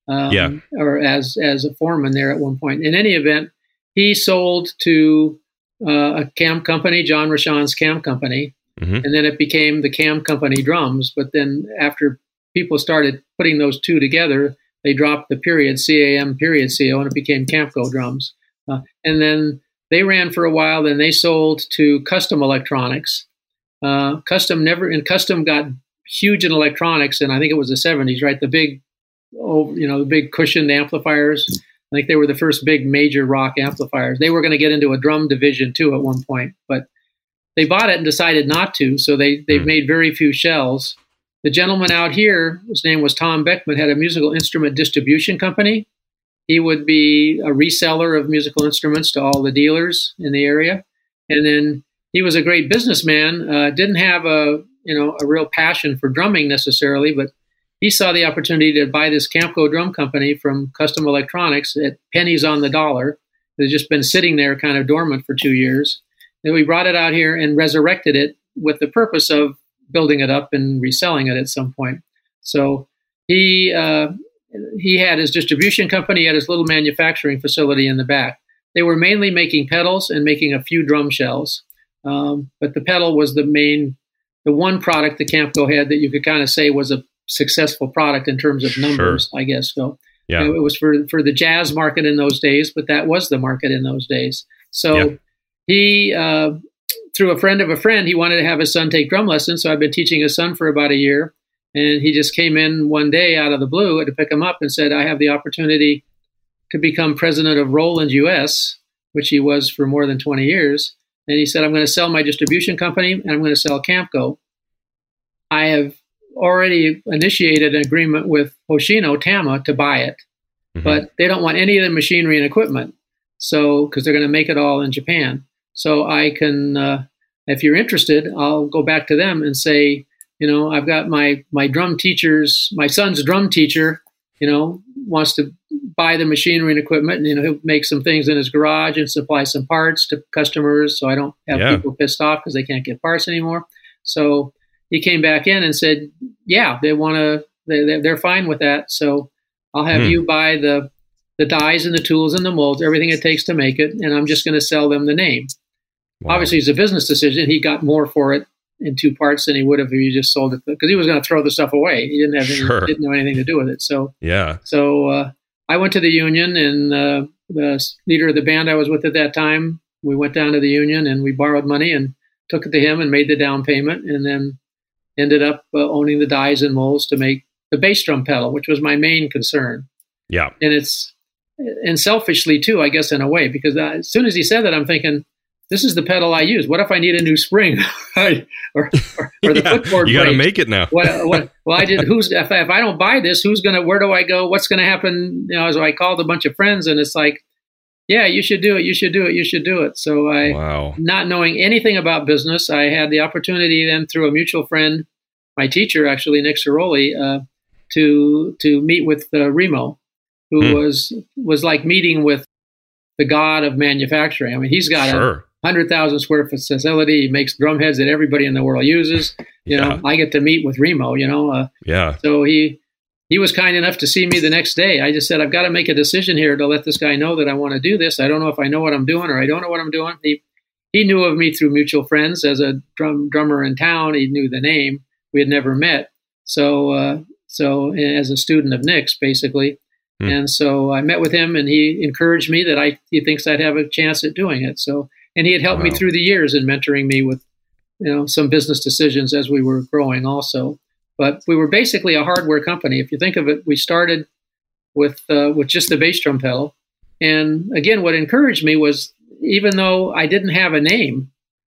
um, yeah. or as as a foreman there at one point. In any event, he sold to uh, a cam company, John Rochon's Cam Company, mm-hmm. and then it became the Cam Company Drums. But then after people started putting those two together, they dropped the period, C A M period C O, and it became Camco Drums. Uh, and then they ran for a while, then they sold to Custom Electronics. Uh, Custom never, and Custom got huge in electronics, and I think it was the seventies, right? The big, oh, you know, the big cushioned amplifiers. I think they were the first big major rock amplifiers. They were going to get into a drum division too at one point, but they bought it and decided not to. So they they mm. made very few shells. The gentleman out here, his name was Tom Beckman, had a musical instrument distribution company. He would be a reseller of musical instruments to all the dealers in the area, and then he was a great businessman. Uh, didn't have a you know a real passion for drumming necessarily, but he saw the opportunity to buy this Camco drum company from Custom Electronics at pennies on the dollar. It had just been sitting there kind of dormant for two years. Then we brought it out here and resurrected it with the purpose of building it up and reselling it at some point. So he uh, he had his distribution company, he had his little manufacturing facility in the back. They were mainly making pedals and making a few drum shells. Um, but the pedal was the main, the one product that Camco had that you could kind of say was a successful product in terms of numbers, sure. I guess. So yeah. you know, it was for, for the jazz market in those days, but that was the market in those days. So yeah. he, uh, through a friend of a friend, he wanted to have his son take drum lessons. So I've been teaching his son for about a year. And he just came in one day out of the blue to pick him up and said, I have the opportunity to become president of Roland U S, which he was for more than twenty years. And he said, I'm going to sell my distribution company and I'm going to sell Camco. I have already initiated an agreement with Hoshino Tama to buy it, mm-hmm. but they don't want any of the machinery and equipment. So, because they're going to make it all in Japan. So I can, uh, if you're interested, I'll go back to them and say, you know, I've got my, my drum teachers, my son's drum teacher, you know, wants to buy the machinery and equipment, and, you know, he'll make some things in his garage and supply some parts to customers. So I don't have yeah. people pissed off because they can't get parts anymore. So he came back in and said, yeah, they want to, they, they're fine with that. So I'll have hmm. you buy the, the dies and the tools and the molds, everything it takes to make it. And I'm just going to sell them the name. Wow. Obviously it's a business decision. He got more for it in two parts than he would have if he just sold it, because he was going to throw the stuff away. He didn't have any, sure. didn't know anything to do with it. So, yeah. So, uh, I went to the union, and uh, the leader of the band I was with at that time, we went down to the union and we borrowed money and took it to him and made the down payment, and then ended up uh, owning the dies and molds to make the bass drum pedal, which was my main concern. Yeah. And it's, and selfishly too, I guess, in a way, because I, as soon as he said that, I'm thinking, this is the pedal I use. What if I need a new spring or, or, or the yeah, footboard? You got to breaks? make it now. what, what, well, I did. Who's if, if I don't buy this? Who's gonna? Where do I go? What's gonna happen? You know, so I called a bunch of friends, and it's like, yeah, you should do it. You should do it. You should do it. So I, wow. not knowing anything about business, I had the opportunity then through a mutual friend, my teacher actually, Nick Ciroli, uh, to to meet with uh, Remo, who hmm. was was like meeting with the god of manufacturing. I mean, he's got sure. a one hundred thousand square foot facility. He makes drum heads that everybody in the world uses. You yeah. know, I get to meet with Remo, you know. Uh, yeah. So he he was kind enough to see me the next day. I just said, I've got to make a decision here to let this guy know that I want to do this. I don't know if I know what I'm doing or I don't know what I'm doing. He he knew of me through mutual friends as a drum drummer in town. He knew the name. We had never met. So, uh, so as a student of Nick's, basically. Hmm. And so I met with him, and he encouraged me that I he thinks I'd have a chance at doing it. So. And he had helped wow. me through the years in mentoring me with, you know, some business decisions as we were growing also. But we were basically a hardware company. If you think of it, we started with uh, with just the bass drum pedal. And again, what encouraged me was, even though I didn't have a name,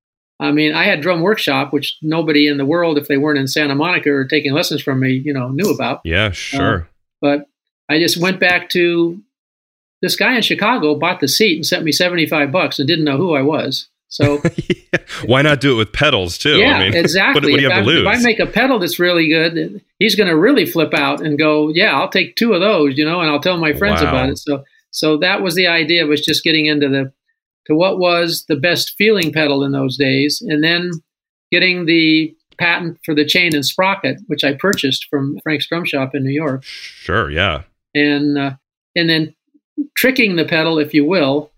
I mean, I had Drum Workshop, which nobody in the world, if they weren't in Santa Monica or taking lessons from me, you know, knew about. Yeah, sure. Uh, but I just went back to, this guy in Chicago bought the seat and sent me seventy-five bucks and didn't know who I was. So yeah. Why not do it with pedals too? Yeah, I mean, exactly. What, what do you have if, to I, lose? if I make a pedal that's really good, he's going to really flip out and go, yeah, I'll take two of those, you know, and I'll tell my friends wow. about it. So, so that was the idea, was just getting into the, to what was the best feeling pedal in those days. And then getting the patent for the chain and sprocket, which I purchased from Frank's Drum Shop in New York. Sure. Yeah. and uh, and then tricking the pedal, if you will,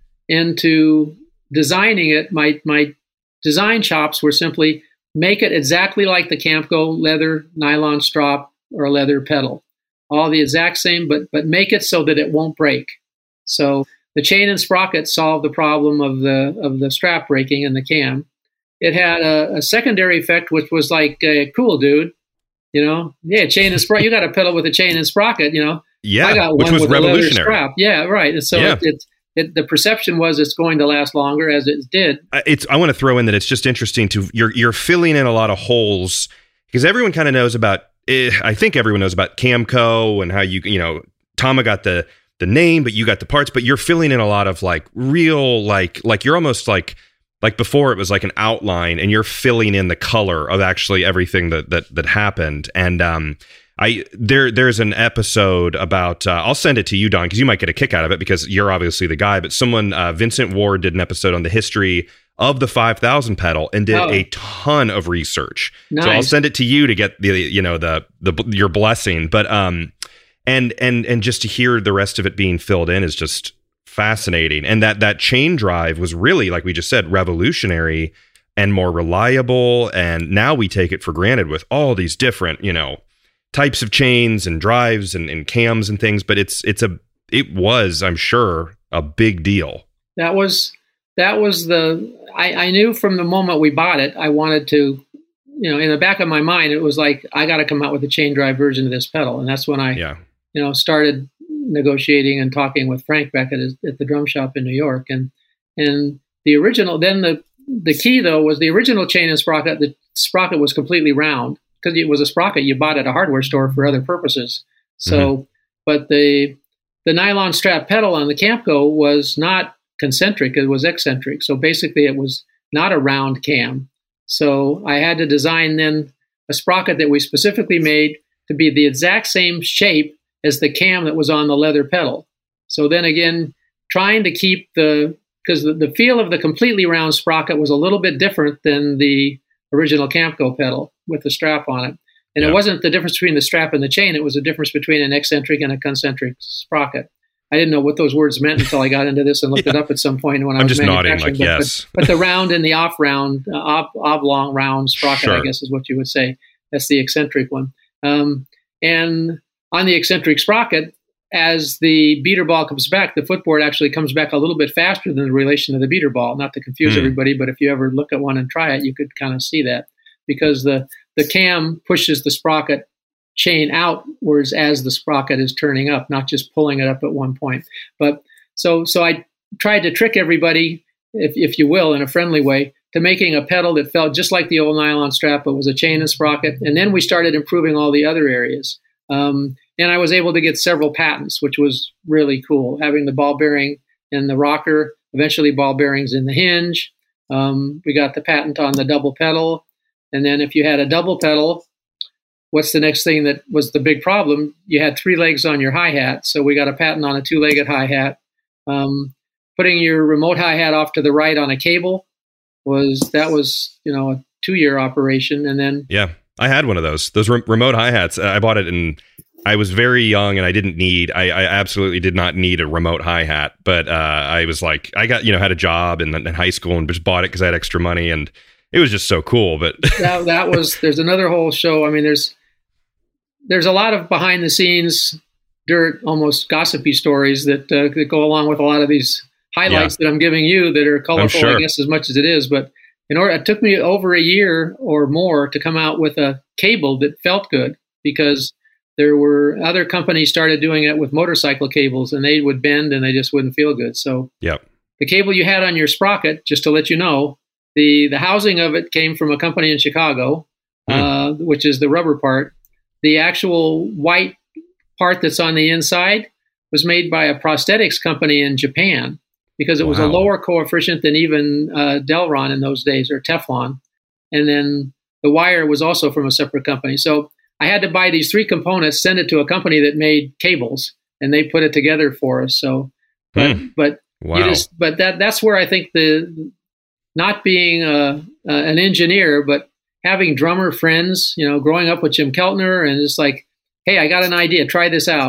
into designing it. My my design chops were simply make it exactly like the Camco leather nylon strop or leather pedal, all the exact same, but but make it so that it won't break. So the chain and sprocket solved the problem of the of the strap breaking in the cam. It had a, a secondary effect, which was like, uh, cool, dude. You know, yeah, chain and sprocket. You got a pedal with a chain and sprocket. You know, yeah, I got which one was with revolutionary. a leather strap. Yeah, right. And so yeah. it, it, it, the perception was it's going to last longer, as it did. It's. I want to throw in that it's just interesting to you're you're filling in a lot of holes because everyone kind of knows about. Eh, I think everyone knows about Camco and how you you know Tama got the the name, but you got the parts. But you're filling in a lot of like real like like you're almost like. Like before, it was like an outline, and you're filling in the color of actually everything that that that happened. And um, I there there's an episode about. Uh, I'll send it to you, Don, because you might get a kick out of it because you're obviously the guy. But someone, uh, Vincent Ward, did an episode on the history of the five thousand pedal and did oh. a ton of research. Nice. So I'll send it to you to get the you know the the your blessing. But um, and and and just to hear the rest of it being filled in is just fascinating. And that that chain drive was really, like we just said, revolutionary and more reliable. And now we take it for granted with all these different, you know, types of chains and drives and, and cams and things. But it's it's a it was, I'm sure, a big deal. That was that was the I, I knew from the moment we bought it, I wanted to, you know, in the back of my mind, it was like, I got to come out with a chain drive version of this pedal. And that's when I, yeah. you know, started negotiating and talking with Frank back at, his, at the drum shop in New York. And and the original, then the the key, though, was the original chain and sprocket. The sprocket was completely round because it was a sprocket you bought at a hardware store for other purposes. So, mm-hmm. but the the nylon strap pedal on the Camco was not concentric, it was eccentric. So basically it was not a round cam. So I had to design then a sprocket that we specifically made to be the exact same shape as the cam that was on the leather pedal. So then again, trying to keep the, because the, the feel of the completely round sprocket was a little bit different than the original Camco pedal with the strap on it. And yeah. it wasn't the difference between the strap and the chain, it was a difference between an eccentric and a concentric sprocket. I didn't know what those words meant until I got into this and looked yeah. it up at some point when I I'm was just nodding like but, yes. But, but the round and the off round, uh, ob- oblong round sprocket, sure. I guess is what you would say. That's the eccentric one. Um, and on the eccentric sprocket, as the beater ball comes back, the footboard actually comes back a little bit faster than the relation of the beater ball. Not to confuse mm. everybody, but if you ever look at one and try it, you could kind of see that because the, the cam pushes the sprocket chain outwards as the sprocket is turning up, not just pulling it up at one point. But so so I tried to trick everybody, if if you will, in a friendly way, to making a pedal that felt just like the old nylon strap, but was a chain and sprocket. And then we started improving all the other areas. Um, and I was able to get several patents, which was really cool, having the ball bearing in the rocker, eventually ball bearings in the hinge. Um, we got the patent on the double pedal. And then if you had a double pedal, what's the next thing that was the big problem? You had three legs on your hi-hat. So we got a patent on a two-legged hi-hat. Um, putting your remote hi-hat off to the right on a cable was, that was, you know, a two-year operation. And then... Yeah, I had one of those, those re- remote hi-hats. I bought it and I was very young and I didn't need, I, I absolutely did not need a remote hi-hat. But uh, I was like, I got, you know, had a job in, in high school and just bought it because I had extra money and it was just so cool. But that, that was, there's another whole show. I mean, there's, There's a lot of behind the scenes, dirt, almost gossipy stories that, uh, that go along with a lot of these highlights yeah. that I'm giving you that are colorful, sure. I guess, as much as it is. But in order, it took me over a year or more to come out with a cable that felt good because there were other companies started doing it with motorcycle cables and they would bend and they just wouldn't feel good. So yep. the cable you had on your sprocket, just to let you know, the, the housing of it came from a company in Chicago, mm. uh, which is the rubber part. The actual white part that's on the inside was made by a prosthetics company in Japan because it was wow. a lower coefficient than even uh, Delron in those days, or Teflon. And then the wire was also from a separate company. So I had to buy these three components, send it to a company that made cables, and they put it together for us. So, but mm. but wow. you just but that that's where I think the not being a, uh, an engineer, but having drummer friends, you know, growing up with Jim Keltner and just like, hey, I got an idea, try this out.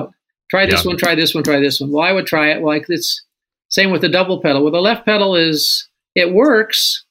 try this Yeah. one, try this one, try this one. Well, I would try it. Like it's same with the double pedal. Well, the left pedal is, it works.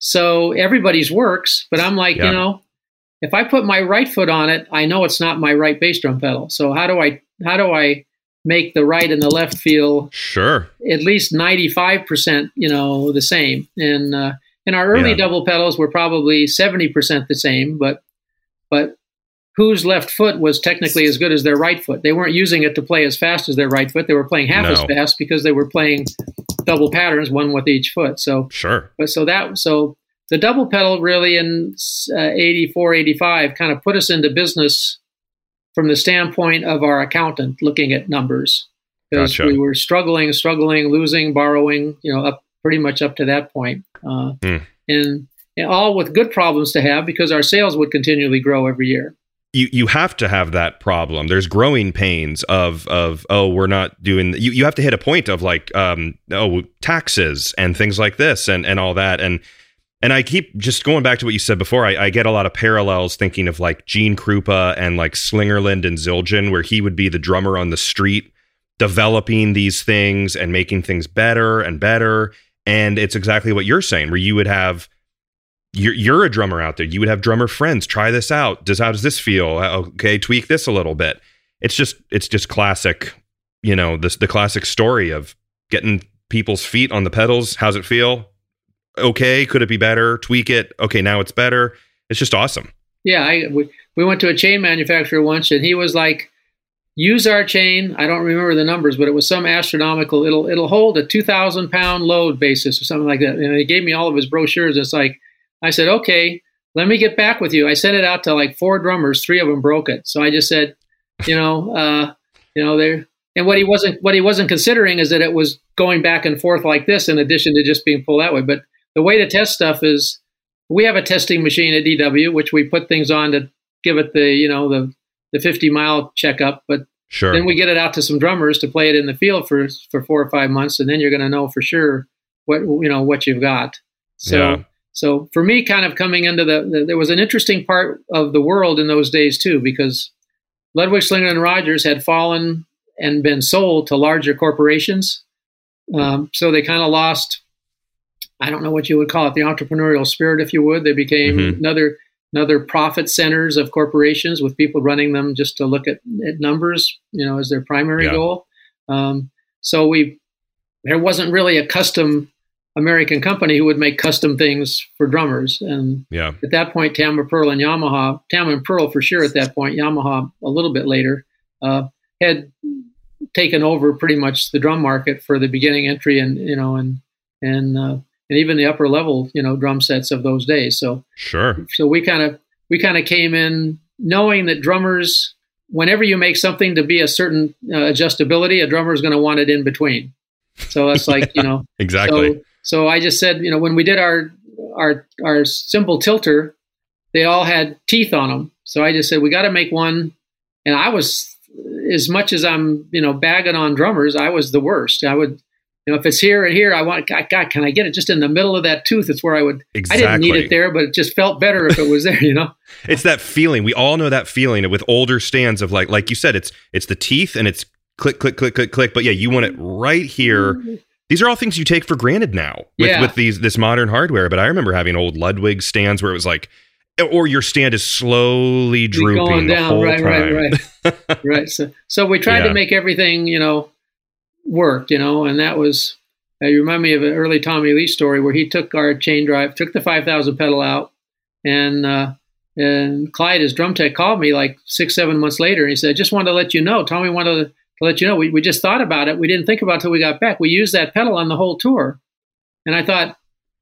So everybody's works, but I'm like, Yeah. you know, if I put my right foot on it, I know it's not my right bass drum pedal. So how do I, how do I make the right and the left feel Sure. at least ninety-five percent, you know, the same? And, uh, and our early Yeah. double pedals were probably seventy percent the same, but, but whose left foot was technically as good as their right foot? They weren't using it to play as fast as their right foot. They were playing half No. as fast because they were playing double patterns, one with each foot. So, Sure. but so that, so the double pedal really in uh, eighty-four, eighty-five kind of put us into business from the standpoint of our accountant looking at numbers. Because Gotcha. we were struggling, struggling, losing, borrowing, you know, up pretty much up to that point. Uh, Mm. and, and all with good problems to have because our sales would continually grow every year. You you have to have that problem. There's growing pains of of oh we're not doing you you have to hit a point of like um oh taxes and things like this and and all that and and I keep just going back to what you said before. I, I get a lot of parallels thinking of like Gene Krupa and like Slingerland and Zildjian, where he would be the drummer on the street developing these things and making things better and better. And it's exactly what you're saying, where you would have You're, you're a drummer out there. You would have drummer friends. Try this out. Does how does this feel? Okay, tweak this a little bit. It's just it's just classic, you know, this the classic story of getting people's feet on the pedals. How's it feel? Okay, could it be better? Tweak it. Okay, now it's better. It's just awesome. Yeah, I we, we went to a chain manufacturer once, and he was like, "Use our chain." I don't remember the numbers, but it was some astronomical. It'll it'll hold a two thousand pound load basis or something like that. And he gave me all of his brochures. It's like. I said, okay, let me get back with you. I sent it out to like four drummers. Three of them broke it. So I just said, you know, uh, you know, there. And what he wasn't, what he wasn't considering is that it was going back and forth like this, in addition to just being pulled that way. But the way to test stuff is, we have a testing machine at D W, which we put things on to give it the, you know, the the fifty mile checkup. But Sure. then we get it out to some drummers to play it in the field for for four or five months, and then you're going to know for sure what you know what you've got. So. Yeah. So for me, kind of coming into the, the, there was an interesting part of the world in those days too, because Ludwig, Slinger and Rogers had fallen and been sold to larger corporations. Um, so they kind of lost, I don't know what you would call it, the entrepreneurial spirit, if you would. They became Mhm. another another profit centers of corporations with people running them just to look at, at numbers, you know, as their primary Yeah. goal. Um, so we there wasn't really a custom American company who would make custom things for drummers. And Yeah. at that point, Tama Pearl and Yamaha, Tama and Pearl for sure at that point, Yamaha a little bit later, uh, had taken over pretty much the drum market for the beginning entry and, you know, and, and, uh, and even the upper level, you know, drum sets of those days. So, Sure. so we kind of, we kind of came in knowing that drummers, whenever you make something to be a certain uh, adjustability, a drummer is going to want it in between. So that's like, you know, Exactly. So, so I just said, you know, when we did our our our cymbal tilter, they all had teeth on them. So I just said, we got to make one. And I was, as much as I'm, you know, bagging on drummers, I was the worst. I would, you know, if it's here and here, I want, God, God, can I get it just in the middle of that tooth? It's where I would, Exactly. I didn't need it there, but it just felt better if it was there, you know? It's that feeling. We all know that feeling with older stands of like, like you said, it's it's the teeth and it's click, click, click, click, click. But yeah, you want it right here. These are all things you take for granted now with, Yeah. with these this modern hardware. But I remember having old Ludwig stands where it was like, or your stand is slowly drooping Going the down, whole right, time. right, right, right. So, so we tried Yeah. to make everything, you know, work, you know, and that was. Uh, you remind me of an early Tommy Lee story where he took our chain drive, took the five thousand pedal out, and uh, and Clyde, his drum tech, called me like six, seven months later, and he said, "Just wanted to let you know, Tommy wanted to, to let you know, we we just thought about it. We didn't think about it until we got back. We used that pedal on the whole tour." And I thought,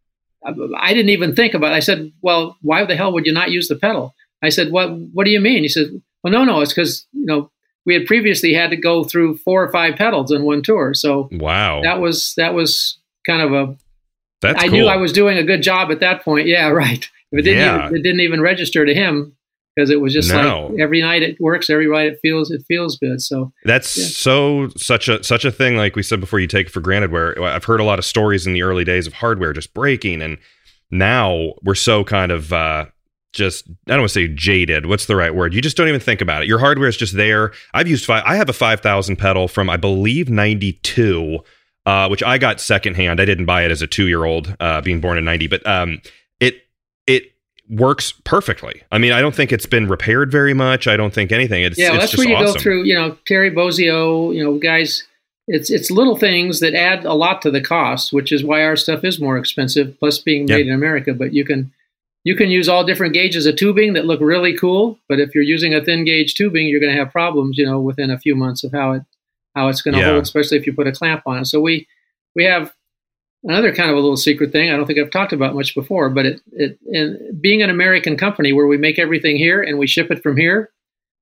I didn't even think about it. I said, "Well, why the hell would you not use the pedal?" I said, "What What do you mean?" He said, "Well, no, no, it's because you know we had previously had to go through four or five pedals in one tour, so Wow. that was that was kind of a." That's I cool. knew I was doing a good job at that point. Yeah, right. It didn't Yeah. even, it didn't even register to him because it was just No. like every night it works, every night it feels it feels good. So That's Yeah. so such a such a thing, like we said before, you take it for granted, where I've heard a lot of stories in the early days of hardware just breaking, and now we're so kind of uh just, I don't want to say jaded. What's the right word? You just don't even think about it. Your hardware is just there. I've used five. I have a five thousand pedal from, I believe, ninety-two, uh, which I got secondhand. I didn't buy it as a two-year-old, uh, being born in ninety, but um, it it works perfectly. I mean, I don't think it's been repaired very much. I don't think anything. It's, yeah, well, it's that's where you awesome. go through, you know, Terry Bozzio, you know, guys, it's it's little things that add a lot to the cost, which is why our stuff is more expensive, plus being made Yeah. in America. But you can you can use all different gauges of tubing that look really cool, but if you're using a thin gauge tubing, you're going to have problems, you know, within a few months of how it how it's going to Yeah. hold, especially if you put a clamp on it. So we we have another kind of a little secret thing I don't think I've talked about much before, but it it in being an American company where we make everything here and we ship it from here,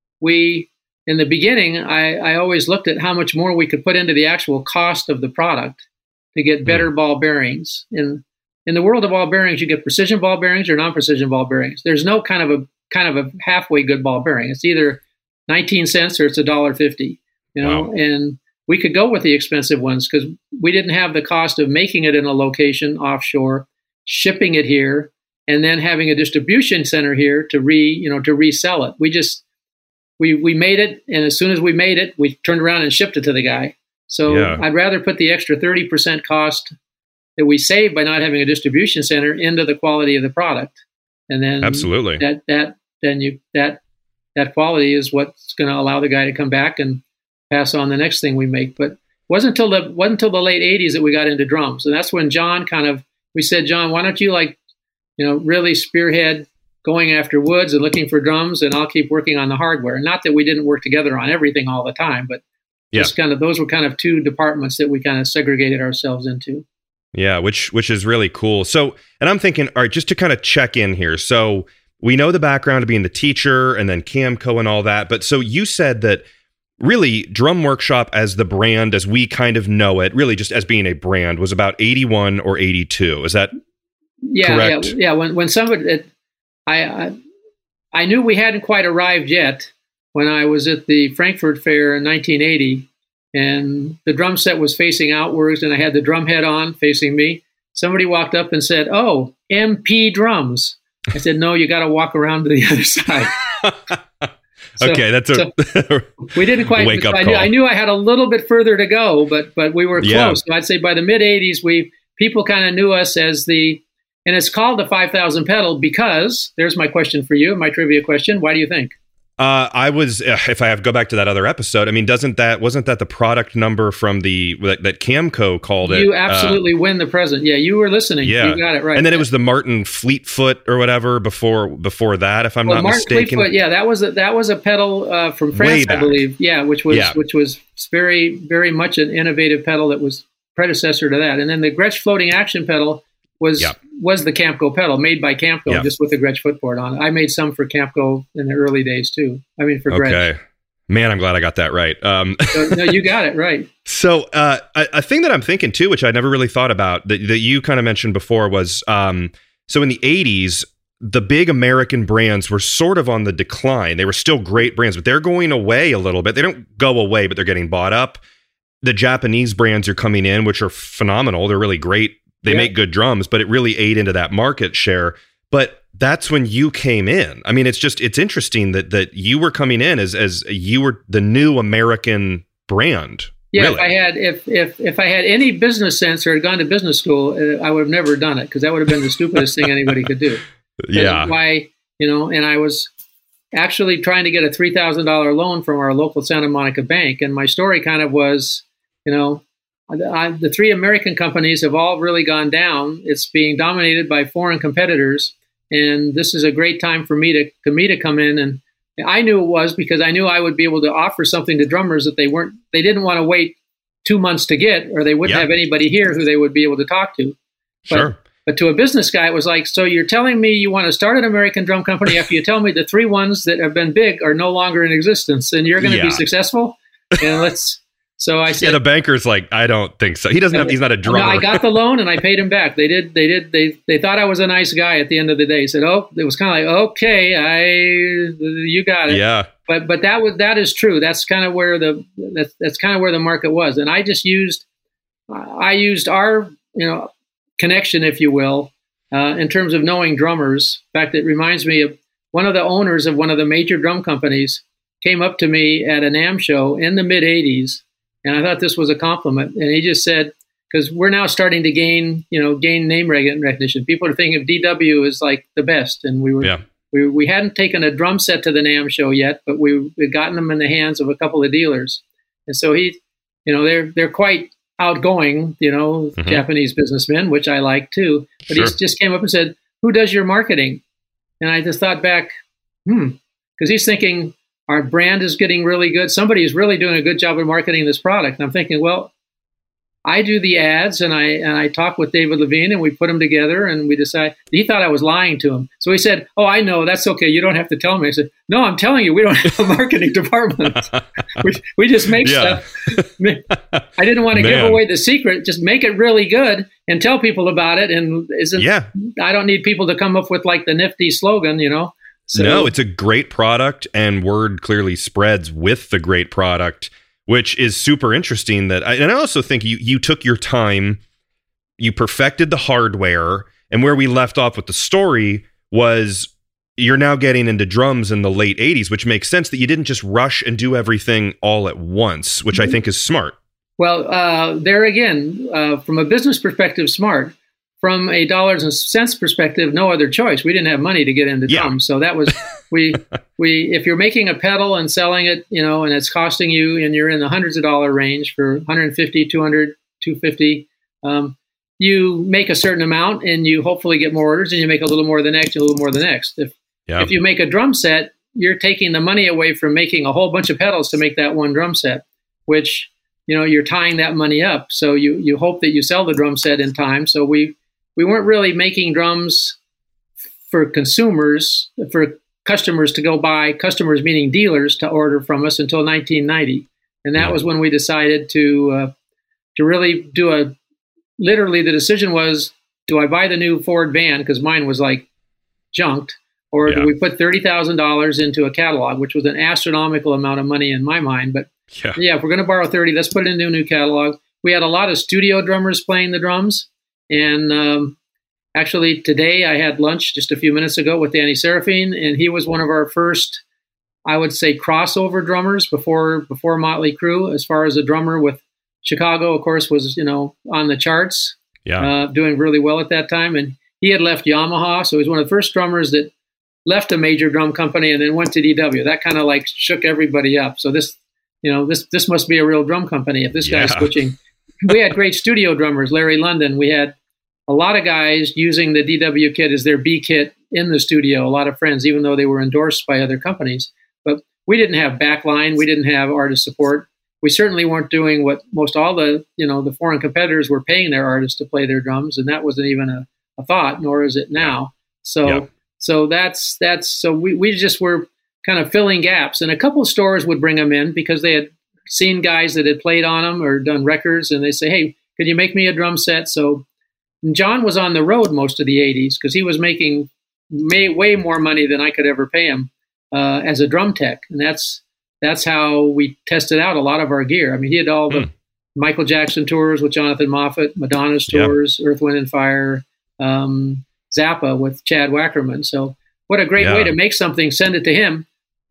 we in the beginning I, I always looked at how much more we could put into the actual cost of the product to get better mm. ball bearings. In in the world of ball bearings, you get precision ball bearings or non-precision ball bearings. There's no kind of a kind of a halfway good ball bearing. It's either nineteen cents or it's a dollar fifty. You know, wow. And we could go with the expensive ones because we didn't have the cost of making it in a location offshore, shipping it here, and then having a distribution center here to re, you know, to resell it. We just we we made it, and as soon as we made it, we turned around and shipped it to the guy. So yeah. I'd rather put the extra thirty percent cost that we save by not having a distribution center into the quality of the product, and then absolutely that that then you that that quality is what's going to allow the guy to come back and pass on the next thing we make. But it wasn't until the wasn't until the late eighties that we got into drums, and that's when John kind of we said, John, why don't you like, you know, really spearhead going after woods and looking for drums, and I'll keep working on the hardware. Not that we didn't work together on everything all the time, but yeah. just kind of those were kind of two departments that we kind of segregated ourselves into. Yeah, which which is really cool. So, and I'm thinking, all right, just to kind of check in here. So we know the background of being the teacher and then Camco and all that, but so you said that really Drum Workshop as the brand, as we kind of know it, really just as being a brand, was about eighty-one or eighty-two. Is that yeah, correct? Yeah, yeah. When when somebody, it, I, I I knew we hadn't quite arrived yet when I was at the Frankfurt Fair in nineteen eighty, and the drum set was facing outwards, and I had the drum head on facing me. Somebody walked up and said, "Oh, M P drums." I said, "No, you got to walk around to the other side." So, okay, that's a so we didn't quite wake up I call. knew, I knew I had a little bit further to go, but but we were close. Yeah. So I'd say by the mid eighties, we people kind of knew us as the, and it's called the five thousand pedal because there's my question for you, my trivia question. Why do you think? Uh, I was, uh, if I have go back to that other episode, I mean, doesn't that, wasn't that the product number from the, that, that Camco called it? You absolutely uh, win the present. Yeah, you were listening. Yeah. You got it right. And then it was the Martin Fleetfoot or whatever before, before that, if I'm well, not Martin mistaken. Fleetfoot, yeah, that was a, that was a pedal uh, from France, I believe. Yeah, which was, yeah. which was very, very much an innovative pedal that was predecessor to that. And then the Gretsch floating action pedal was yep. was the Camco pedal made by Camco, yep. just with the Gretsch footboard on it. I made some for Camco in the early days too. I mean, for Gretsch. Okay. Man, I'm glad I got that right. Um, so, no, you got it right. So uh, a, a thing that I'm thinking too, which I never really thought about, that, that you kind of mentioned before was, um, so in the eighties, the big American brands were sort of on the decline. They were still great brands, but they're going away a little bit. They don't go away, but they're getting bought up. The Japanese brands are coming in, which are phenomenal. They're really great. They yeah. make good drums, but it really ate into that market share. But that's when you came in. I mean, it's just, it's interesting that that you were coming in as as you were the new American brand. Yeah, really. if I had if if if I had any business sense or had gone to business school, uh, I would have never done it because that would have been the stupidest thing anybody could do. Yeah. Why, you know, and I was actually trying to get a three thousand dollars loan from our local Santa Monica bank. And my story kind of was, you know, I, the three American companies have all really gone down. It's being dominated by foreign competitors. And this is a great time for me to, for me to come in. And I knew it was because I knew I would be able to offer something to drummers that they weren't, they didn't want to wait two months to get, or they wouldn't yeah. have anybody here who they would be able to talk to. But, sure. But to a business guy, it was like, so you're telling me you want to start an American drum company after you tell me the three ones that have been big are no longer in existence and you're going to yeah. be successful? And let's, So I said, yeah, the banker's like, I don't think so. He doesn't have, he's not a drummer. No, I got the loan and I paid him back. They did, they did, they, they thought I was a nice guy at the end of the day. He said, oh, it was kind of like, okay, I, you got it. Yeah. But, but that was, that is true. That's kind of where the, that's, that's kind of where the market was. And I just used, I used our, you know, connection, if you will, uh, in terms of knowing drummers. In fact, it reminds me of one of the owners of one of the major drum companies came up to me at a NAMM show in the mid eighties, and I thought this was a compliment. And he just said, because we're now starting to gain, you know, gain name recognition. People are thinking of D W as like the best, and we were yeah. we we hadn't taken a drum set to the NAMM show yet, but we we'd gotten them in the hands of a couple of dealers, and so he, you know, they're they're quite outgoing, you know, mm-hmm. Japanese businessmen, which I like too. But sure. he just came up and said, "Who does your marketing?" And I just thought back, hmm, because he's thinking our brand is getting really good. Somebody is really doing a good job of marketing this product. And I'm thinking, well, I do the ads, and I and I talk with David Levine, and we put them together, and we decide. He thought I was lying to him, so he said, "Oh, I know. That's okay. You don't have to tell me." I said, "No, I'm telling you, we don't have a marketing department. we we just make yeah. stuff." I didn't want to Man. give away the secret. Just make it really good and tell people about it. And isn't yeah. I don't need people to come up with like the nifty slogan, you know. So, no, it's a great product, and word clearly spreads with the great product, which is super interesting. That I, and I also think you you took your time, you perfected the hardware, and where we left off with the story was you're now getting into drums in the late eighties, which makes sense that you didn't just rush and do everything all at once, which mm-hmm. I think is smart. Well, uh, there again, uh, from a business perspective, smart. From a dollars and cents perspective, no other choice. We didn't have money to get into yeah. drums, so that was we we. If you're making a pedal and selling it, you know, and it's costing you, and you're in the hundreds of dollar range for one fifty, two hundred, two fifty, um, you make a certain amount, and you hopefully get more orders, and you make a little more the next, a little more the next. If yeah. if you make a drum set, you're taking the money away from making a whole bunch of pedals to make that one drum set, which, you know, you're tying that money up. So you you hope that you sell the drum set in time. So we. We weren't really making drums for consumers, for customers to go buy, customers meaning dealers to order from us until nineteen ninety. And that was when we decided to uh, to really do a, literally the decision was, do I buy the new Ford van, because mine was like junked, or yeah. do we put thirty thousand dollars into a catalog, which was an astronomical amount of money in my mind. But yeah, yeah if we're going to borrow thirty, let's put it into a new catalog. We had a lot of studio drummers playing the drums. And um, actually, today I had lunch just a few minutes ago with Danny Serafine, and he was one of our first, I would say, crossover drummers before before Motley Crue. As far as a drummer with Chicago, of course, was you know on the charts, yeah, uh, doing really well at that time. And he had left Yamaha, so he was one of the first drummers that left a major drum company and then went to D W. That kind of like shook everybody up. So this, you know, this this must be a real drum company if this yeah. guy's switching. We had great studio drummers, Larry London. We had a lot of guys using the D W kit as their B kit in the studio, a lot of friends, even though they were endorsed by other companies. But we didn't have backline. We didn't have artist support. We certainly weren't doing what most all the, you know, the foreign competitors were paying their artists to play their drums. And that wasn't even a, a thought, nor is it now. So, yeah. so that's, that's, so we, we just were kind of filling gaps. And a couple of stores would bring them in because they had seen guys that had played on them or done records, and they say, "Hey, could you make me a drum set?" So John was on the road most of the eighties because he was making may, way more money than I could ever pay him uh, as a drum tech, and that's that's how we tested out a lot of our gear. I mean, he had all the mm. Michael Jackson tours with Jonathan Moffett, Madonna's tours, yep. Earth, Wind and Fire, um, Zappa with Chad Wackerman. So what a great yeah. way to make something, send it to him.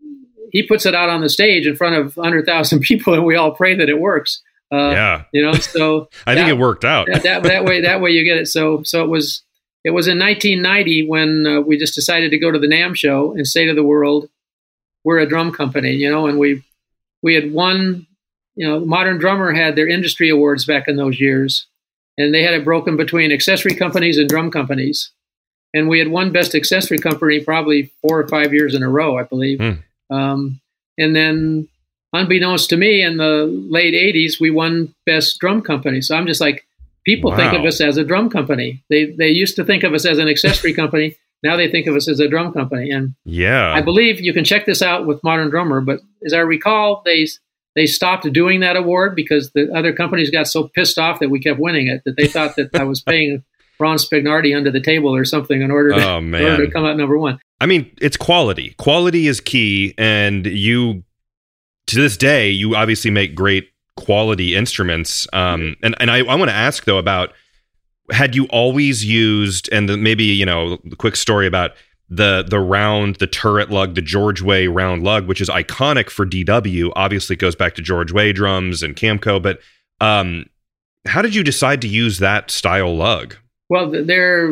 He puts it out on the stage in front of one hundred thousand people, and we all pray that it works. Uh, yeah, you know. So I that, think it worked out. that, that that way, that way you get it. So so it was it was in nineteen ninety when uh, we just decided to go to the NAMM show and say to the world, "We're a drum company," you know. And we we had won. You know, Modern Drummer had their industry awards back in those years, and they had it broken between accessory companies and drum companies. And we had won Best Accessory Company probably four or five years in a row, I believe. Mm. Um, and then, unbeknownst to me, in the late eighties, we won Best Drum Company. So I'm just like, people wow. think of us as a drum company. They they used to think of us as an accessory company. Now they think of us as a drum company. And yeah, I believe you can check this out with Modern Drummer. But as I recall, they they stopped doing that award because the other companies got so pissed off that we kept winning it that they thought that I was paying Ron Spignardi under the table or something in order to, oh, in order to come out number one. I mean, it's quality. Quality is key. And you, to this day, you obviously make great quality instruments. Um, and, and I, I want to ask, though, about had you always used, and the, maybe, you know, the quick story about the the round, the turret lug, the George Way round lug, which is iconic for D W. Obviously, it goes back to George Way drums and Camco. But um, how did you decide to use that style lug? Well, there,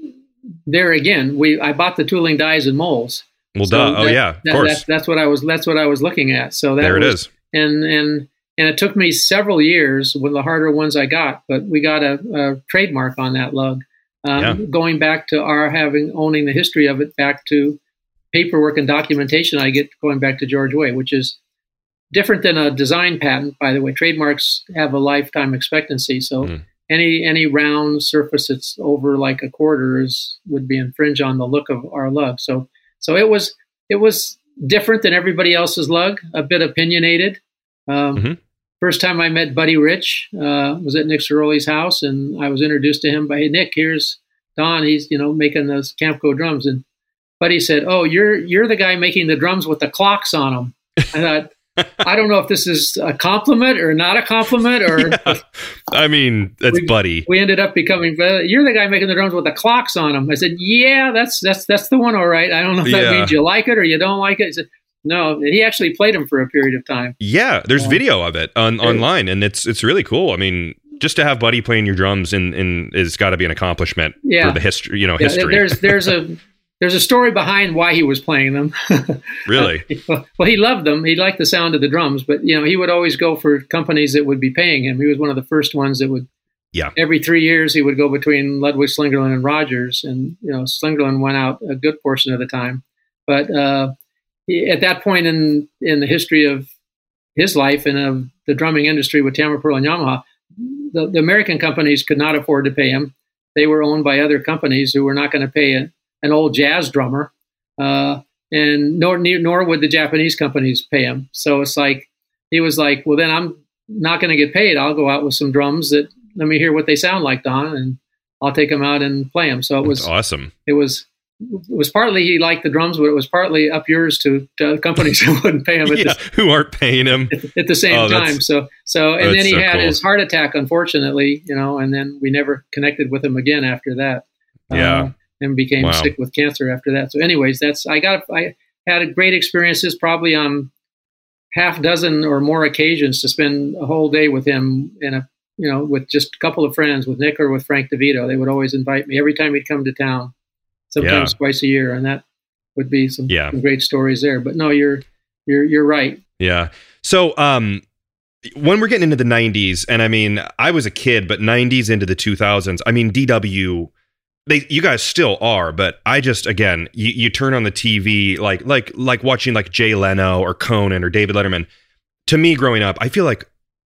there again, we I bought the tooling dies and molds. Well, so duh. that, Oh, yeah, of that, course. That, that's what I was. That's what I was looking at. So that there it was, is. And and and it took me several years with the harder ones I got, but we got a, a trademark on that lug. Um, Yeah. Going back to our having owning the history of it, back to paperwork and documentation, I get going back to George Way, which is different than a design patent. By the way, trademarks have a lifetime expectancy, so Mm. any any round surface that's over like a quarter is would be infringe on the look of our lug. So so it was it was different than everybody else's lug, a bit opinionated. Um, Mm-hmm. First time I met Buddy Rich uh, was at Nick Ceroli's house, and I was introduced to him by, hey, Nick, here's Don. He's, you know, making those Camco drums. And Buddy said, oh, you're you're the guy making the drums with the clocks on them. I thought, I don't know if this is a compliment or not a compliment. Or Yeah. I mean, that's we, Buddy. We ended up becoming, you're the guy making the drums with the clocks on them. I said, yeah, that's that's that's the one, all right. I don't know if that Yeah. means you like it or you don't like it. He said, no, he actually played them for a period of time. Yeah, there's Yeah. video of it on online, and it's it's really cool. I mean, just to have Buddy playing your drums in in is got to be an accomplishment Yeah. for the history. You know, Yeah, history. there's there's a there's a story behind why he was playing them. Really? Well, he loved them. He liked the sound of the drums, but you know, he would always go for companies that would be paying him. He was one of the first ones that would. Yeah. Every three years, he would go between Ludwig, Slingerland, and Rogers, and you know, Slingerland went out a good portion of the time. But uh, he, at that point in in the history of his life and of the drumming industry with Tama Pearl and Yamaha, the, the American companies could not afford to pay him. They were owned by other companies who were not going to pay a, an old jazz drummer, uh, and nor nor would the Japanese companies pay him. So it's like he was like, well, then I'm not going to get paid. I'll go out with some drums that let me hear what they sound like, Don, and I'll take them out and play them. So it was That's awesome. It was it was partly he liked the drums, but it was partly up yours to, to companies who wouldn't pay him at, Yeah, the, who aren't paying him. at the same Oh, that's- time. So so and that's then he so had cool. his heart attack, unfortunately, you know, and then we never connected with him again after that. Yeah. Uh, and became Wow. sick with cancer after that. So, anyways, that's I got I had great experiences, probably on half dozen or more occasions to spend a whole day with him in a you know with just a couple of friends, with Nick or with Frank DeVito. They would always invite me every time he'd come to town, sometimes Yeah. twice a year, and that would be some, Yeah. some great stories there. But no, you're you're you're right. Yeah. So, um, when we're getting into the nineties, and I mean, I was a kid, but nineties into the two thousands, I mean, D W, they, you guys still are, but I just, again, you, you turn on the T V, like, like, like watching like Jay Leno or Conan or David Letterman. To me, growing up, I feel like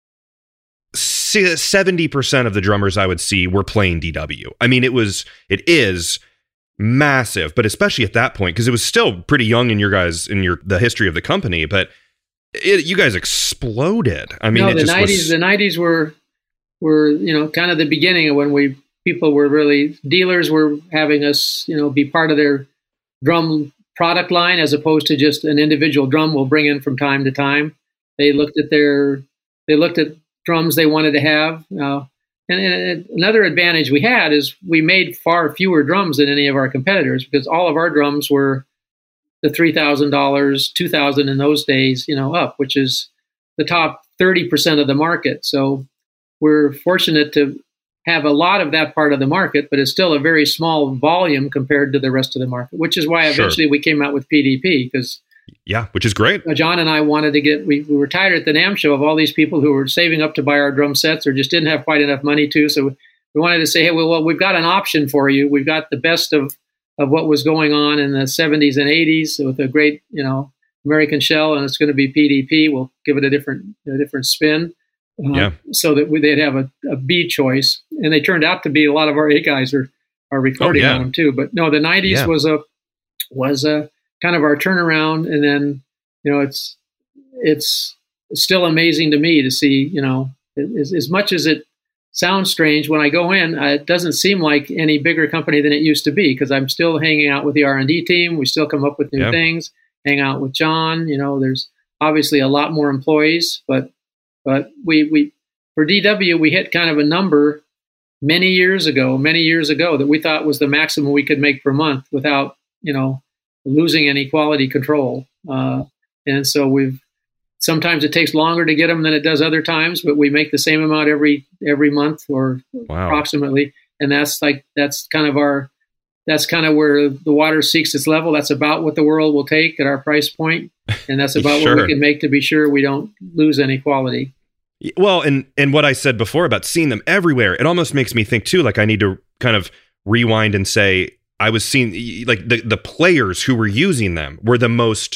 seventy percent of the drummers I would see were playing D W. I mean, it was, it is massive, but especially at that point, because it was still pretty young in your guys, in your, the history of the company, but it, you guys exploded. I mean, no, it the just nineties was, the nineties were were you know kind of the beginning of when we people were really dealers were having us you know be part of their drum product line as opposed to just an individual drum we'll bring in from time to time. They looked at their they looked at drums they wanted to have. Uh, and, and another advantage we had is we made far fewer drums than any of our competitors because all of our drums were the three thousand dollars, two thousand dollars in those days, you know, up, which is the top thirty percent of the market. So we're fortunate to have a lot of that part of the market, but it's still a very small volume compared to the rest of the market, which is why eventually Sure. we came out with P D P because yeah, which is great. John and I wanted to get, we, we were tired at the NAMM show of all these people who were saving up to buy our drum sets or just didn't have quite enough money to. So we wanted to say, hey, well, well we've got an option for you. We've got the best of, of what was going on in the seventies and eighties with a great, you know, American shell, and it's going to be P D P. We'll give it a different, a different spin. Uh, Yeah. So that we, they'd have a, a B choice. And they turned out to be, a lot of our A guys are, are recording Oh, yeah. on them too. But no, the nineties Yeah. was a, was a kind of our turnaround. And then, you know, it's, it's still amazing to me to see, you know, as, as much as it sounds strange when I go in, uh, it doesn't seem like any bigger company than it used to be because I'm still hanging out with the R and D team. We still come up with new Yeah. things, hang out with John. You know, there's obviously a lot more employees, but but we we for D W we hit kind of a number many years ago, many years ago, that we thought was the maximum we could make per month without, you know, losing any quality control. Uh, and so we've, sometimes it takes longer to get them than it does other times, but we make the same amount every, every month or wow. approximately. And that's like, that's kind of our, that's kind of where the water seeks its level. That's about what the world will take at our price point. And that's about sure. what we can make to be sure we don't lose any quality. Well, and and what I said before about seeing them everywhere, it almost makes me think too, like I need to kind of rewind and say, I was seeing like the, the players who were using them were the most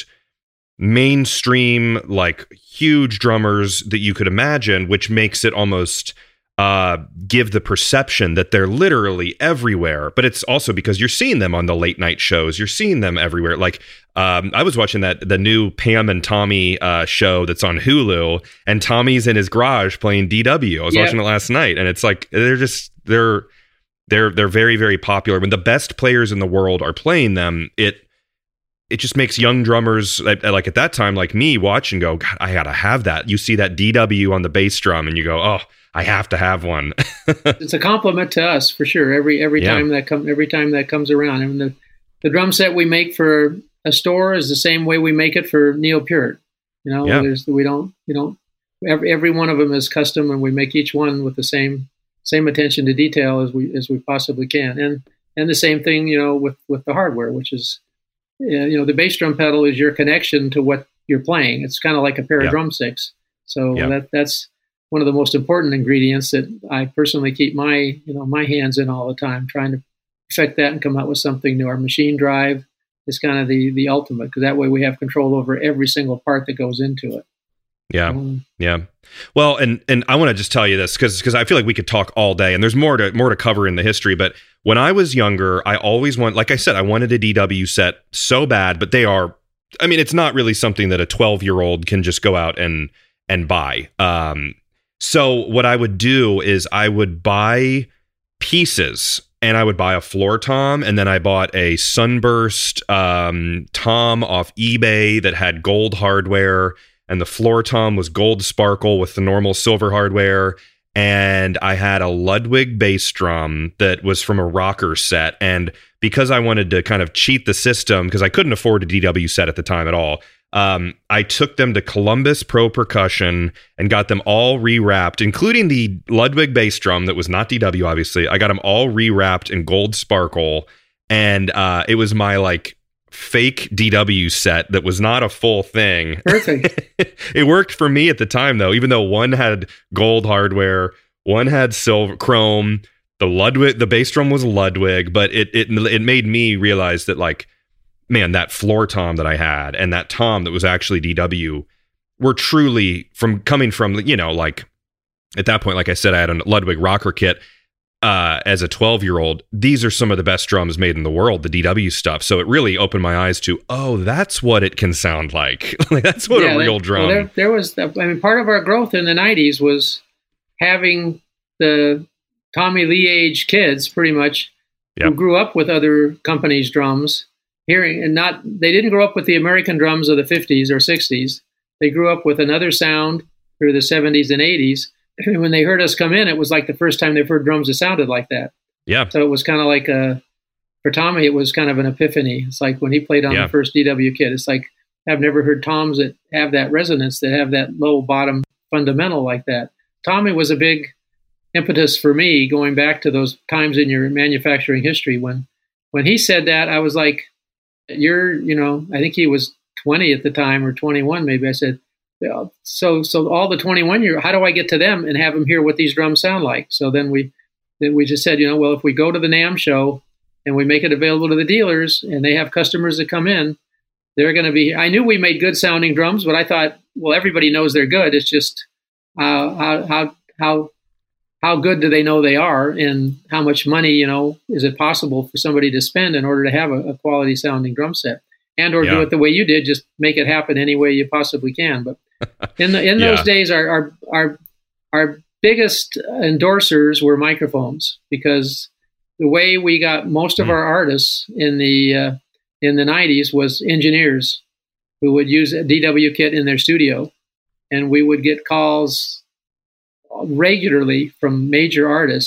mainstream, like huge drummers that you could imagine, which makes it almost uh, give the perception that they're literally everywhere. But it's also because you're seeing them on the late night shows. You're seeing them everywhere. Like um, I was watching that the new Pam and Tommy uh, show that's on Hulu, and Tommy's in his garage playing D W. I was yeah. watching it last night, and it's like they're just they're they're they're very very popular. When the best players in the world are playing them, it it just makes young drummers like, like at that time like me watch and go, God, I gotta have that. You see that D W on the bass drum, and you go, oh, I have to have one. It's a compliment to us for sure. Every every yeah. time that come every time that comes around, and the the drum set we make for a store is the same way we make it for Neil Peart. You know, yeah. there's we don't we don't every every one of them is custom, and we make each one with the same same attention to detail as we as we possibly can. And and the same thing, you know, with with the hardware, which is you know the bass drum pedal is your connection to what you're playing. It's kind of like a pair yeah. of drumsticks. So yeah. that that's one of the most important ingredients that I personally keep my, you know, my hands in all the time, trying to perfect that and come out with something new. Our machine drive is kind of the, the ultimate, because that way we have control over every single part that goes into it. Yeah. Um, yeah. Well, and, and I want to just tell you this because, because I feel like we could talk all day, and there's more to, more to cover in the history. But when I was younger, I always want, like I said, I wanted a D W set so bad, but they are, I mean, it's not really something that a twelve year old can just go out and, and buy. Um, So what I would do is I would buy pieces, and I would buy a floor tom, and then I bought a Sunburst um, tom off eBay that had gold hardware, and the floor tom was gold sparkle with the normal silver hardware. And I had a Ludwig bass drum that was from a rocker set. And because I wanted to kind of cheat the system, because I couldn't afford a D W set at the time at all, Um, I took them to Columbus Pro Percussion and got them all rewrapped, including the Ludwig bass drum that was not D W, obviously. I got them all rewrapped in gold sparkle, and uh, it was my like fake D W set that was not a full thing. Perfect. It worked for me at the time, though, even though one had gold hardware, one had silver chrome. The Ludwig, the bass drum was Ludwig, but it it it made me realize that like, man, that floor tom that I had and that tom that was actually D W were truly from coming from, you know, like at that point, like I said, I had a Ludwig rocker kit uh, as a twelve year old. These are some of the best drums made in the world, the D W stuff. So it really opened my eyes to, oh, that's what it can sound like. Like that's what yeah, a real that, drum. Well, there, there was, I mean, part of our growth in the nineties was having the Tommy Lee age kids pretty much Yep. who grew up with other companies' drums. Hearing and not, they didn't grow up with the American drums of the fifties or sixties. They grew up with another sound through the seventies and eighties. And when they heard us come in, it was like the first time they've heard drums that sounded like that. Yeah. So it was kind of like a, for Tommy, it was kind of an epiphany. It's like when he played on yeah. the first D W kit, it's like, I've never heard toms that have that resonance, that have that low bottom fundamental like that. Tommy was a big impetus for me going back to those times in your manufacturing history. When, when he said that, I was like, you're, you know, I think he was twenty at the time or twenty-one, maybe. I said, so, so all the twenty-one year, how do I get to them and have them hear what these drums sound like? So then we, then we just said, you know, well, if we go to the NAMM show and we make it available to the dealers and they have customers that come in, they're going to be, I knew we made good sounding drums, but I thought, well, everybody knows they're good. It's just uh, how, how, how, how good do they know they are, and how much money, you know, is it possible for somebody to spend in order to have a, a quality sounding drum set, and or yeah. do it the way you did, just make it happen any way you possibly can. But in the, in yeah. those days, our, our, our, our biggest endorsers were microphones, because the way we got most of mm. our artists in the, uh, in the nineties was engineers who would use a D W kit in their studio, and we would get calls regularly from major artists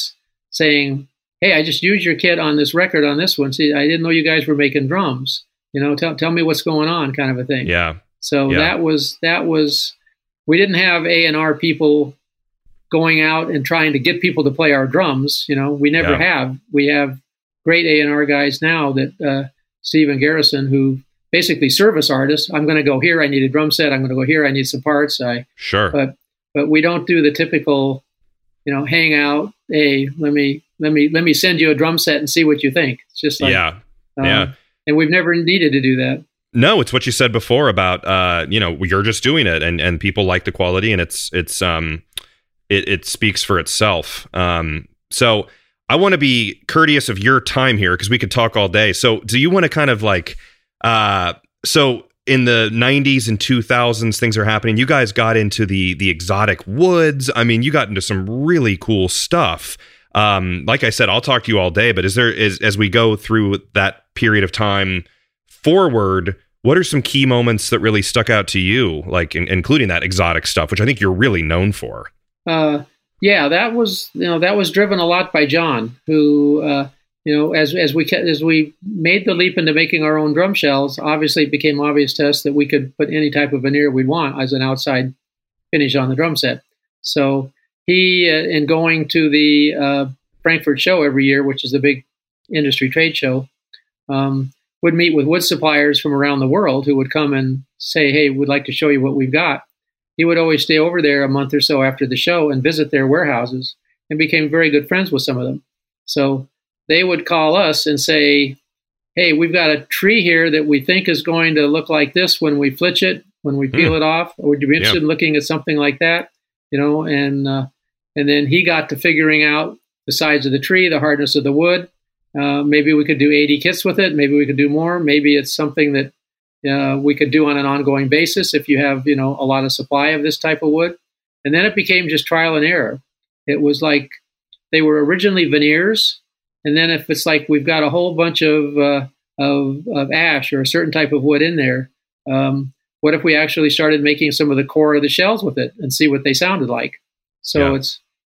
saying, "Hey, I just used your kit on this record on this one. See, I didn't know you guys were making drums. You know, tell tell me what's going on," kind of a thing. Yeah. So yeah. that was that was. We didn't have A and R people going out and trying to get people to play our drums. You know, we never Yeah. have. We have great A and R guys now that uh, Steve and Garrison, who basically service artists. I'm going to go here. I need a drum set. I'm going to go here. I need some parts. I Sure. But but we don't do the typical, you know, hang out. Hey, let me let me let me send you a drum set and see what you think. It's just like yeah. um, Yeah. And we've never needed to do that. No, it's what you said before about, uh, you know, you're just doing it and, and people like the quality and it's, it's, um, it, it speaks for itself. Um, so I want to be courteous of your time here because we could talk all day. So do you want to kind of like, uh, so in the nineties and two thousands, things are happening. You guys got into the, the exotic woods. I mean, you got into some really cool stuff. Um, like I said, I'll talk to you all day, but is there, is, as we go through that period of time forward, what are some key moments that really stuck out to you, like in, including that exotic stuff, which I think you're really known for? Uh, yeah, that was you know that was driven a lot by John, who uh, you know as as we as we made the leap into making our own drum shells. Obviously, it became obvious to us that we could put any type of veneer we'd want as an outside finish on the drum set. So he, uh, in going to the uh, Frankfurt show every year, which is the big industry trade show. Um, would meet with wood suppliers from around the world who would come and say, "Hey, we'd like to show you what we've got." He would always stay over there a month or so after the show and visit their warehouses and became very good friends with some of them. So they would call us and say, "Hey, we've got a tree here that we think is going to look like this when we flitch it, when we peel mm. it off. Would you be interested yeah. in looking at something like that?" You know, and uh, and then he got to figuring out the size of the tree, the hardness of the wood. Uh, maybe we could do eighty kits with it. Maybe we could do more. Maybe it's something that uh, we could do on an ongoing basis if you have, you know, a lot of supply of this type of wood. And then it became just trial and error. It was like they were originally veneers. And then if it's like we've got a whole bunch of uh, of, of ash or a certain type of wood in there, um, what if we actually started making some of the core of the shells with it and see what they sounded like? So yeah. it's,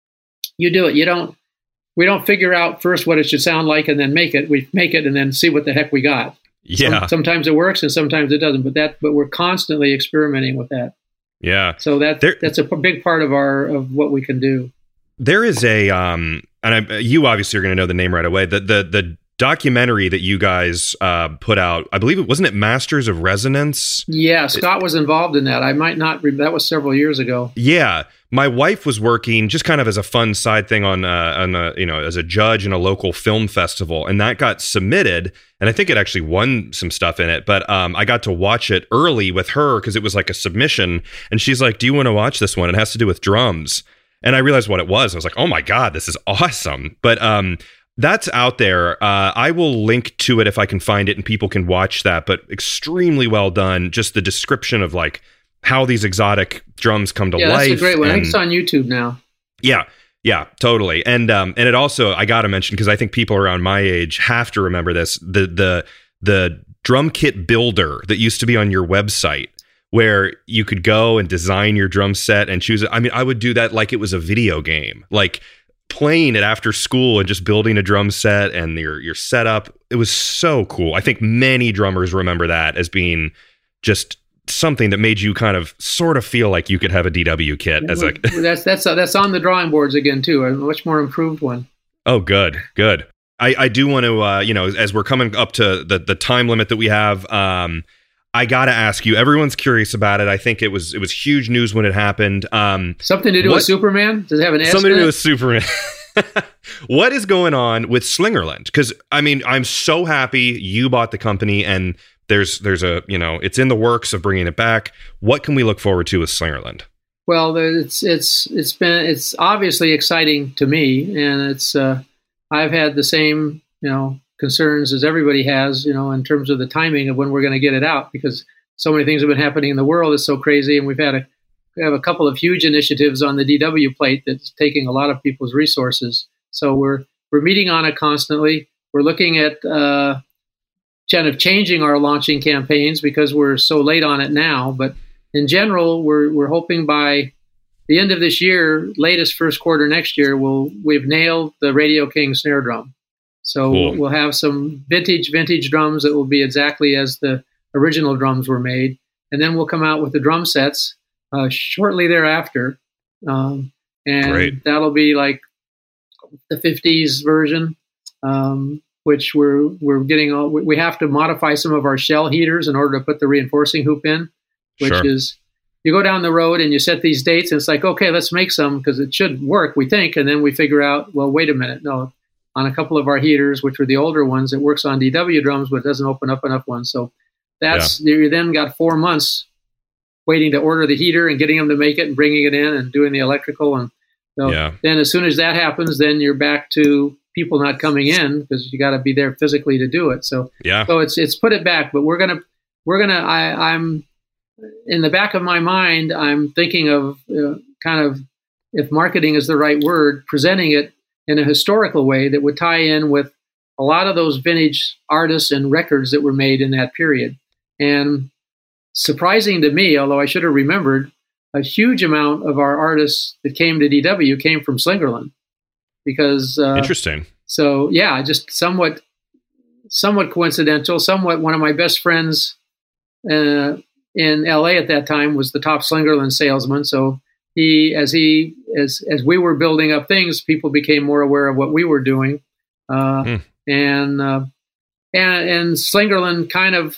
you do it. You don't, We don't figure out first what it should sound like and then make it. We make it and then see what the heck we got. Yeah. Some, sometimes it works and sometimes it doesn't. But that, but we're constantly experimenting with that. Yeah. So that there, that's a big part of our of what we can do. There is a, um, and I, you obviously are going to know the name right away. The the the documentary that you guys uh, put out, I believe it wasn't it Masters of Resonance. Yeah, Scott it, was involved in that. I might not. Re- that was several years ago. Yeah. My wife was working just kind of as a fun side thing on, uh, on a, you know, as a judge in a local film festival, and that got submitted, and I think it actually won some stuff in it. But um, I got to watch it early with her because it was like a submission, and she's like, "Do you want to watch this one? It has to do with drums." And I realized what it was. I was like, "Oh my god, this is awesome!" But um, that's out there. Uh, I will link to it if I can find it, and people can watch that. But extremely well done. Just the description of like how these exotic drums come to yeah, life. Yeah, that's a great one. And, I think it's on YouTube now. Yeah, yeah, totally. And um, and it also, I got to mention, because I think people around my age have to remember this, the the the drum kit builder that used to be on your website, where you could go and design your drum set and choose it. I mean, I would do that like it was a video game, like playing it after school and just building a drum set and your your setup. It was so cool. I think many drummers remember that as being just something that made you kind of sort of feel like you could have a D W kit as a that's that's uh, that's on the drawing boards again too, a much more improved one. Oh, good, good. I, I do want to, uh, you know, as we're coming up to the the time limit that we have, um, I got to ask you. Everyone's curious about it. I think it was it was huge news when it happened. Um, something to do what, with Superman? Does it have an S? Something to do it? with Superman. What is going on with Slingerland? Because I mean, I'm so happy you bought the company and. There's there's a, you know, it's in the works of bringing it back. What can we look forward to with Slingerland? Well, it's it's it's been it's obviously exciting to me, and it's uh, I've had the same, you know, concerns as everybody has, you know, in terms of the timing of when we're going to get it out, because so many things have been happening in the world. It's so crazy, and we've had a we have a couple of huge initiatives on the D W plate that's taking a lot of people's resources. So we're we're meeting on it constantly. We're looking at uh, kind of changing our launching campaigns because we're so late on it now. But in general, we're we're hoping by the end of this year, latest first quarter next year, we'll we've nailed the Radio King snare drum. So cool. We'll have some vintage vintage drums that will be exactly as the original drums were made, and then we'll come out with the drum sets uh, shortly thereafter, um, and Great. That'll be like the fifties version, um, which we're we're getting all. We have to modify some of our shell heaters in order to put the reinforcing hoop in, which sure. is. You go down the road and you set these dates, and it's like, okay, let's make some because it should work, we think. And then we figure out, well, wait a minute. No, on a couple of our heaters, which were the older ones, it works on D W drums, but it doesn't open up enough ones. So that's, yeah. you then got four months waiting to order the heater and getting them to make it and bringing it in and doing the electrical. And so yeah. then as soon as that happens, then you're back to people not coming in because you got to be there physically to do it. So, yeah. so it's, it's put it back, but we're going to, we're going to, I, I'm, in the back of my mind, I'm thinking of uh, kind of, if marketing is the right word, presenting it in a historical way that would tie in with a lot of those vintage artists and records that were made in that period. And surprising to me, although I should have remembered, a huge amount of our artists that came to D W came from Slingerland. Because uh, interesting. So yeah, just somewhat, somewhat coincidental. Somewhat one of my best friends. Uh, in L A at that time was the top Slingerland salesman. So he, as he, as, as we were building up things, people became more aware of what we were doing. Uh, mm. and, uh, and, and Slingerland kind of,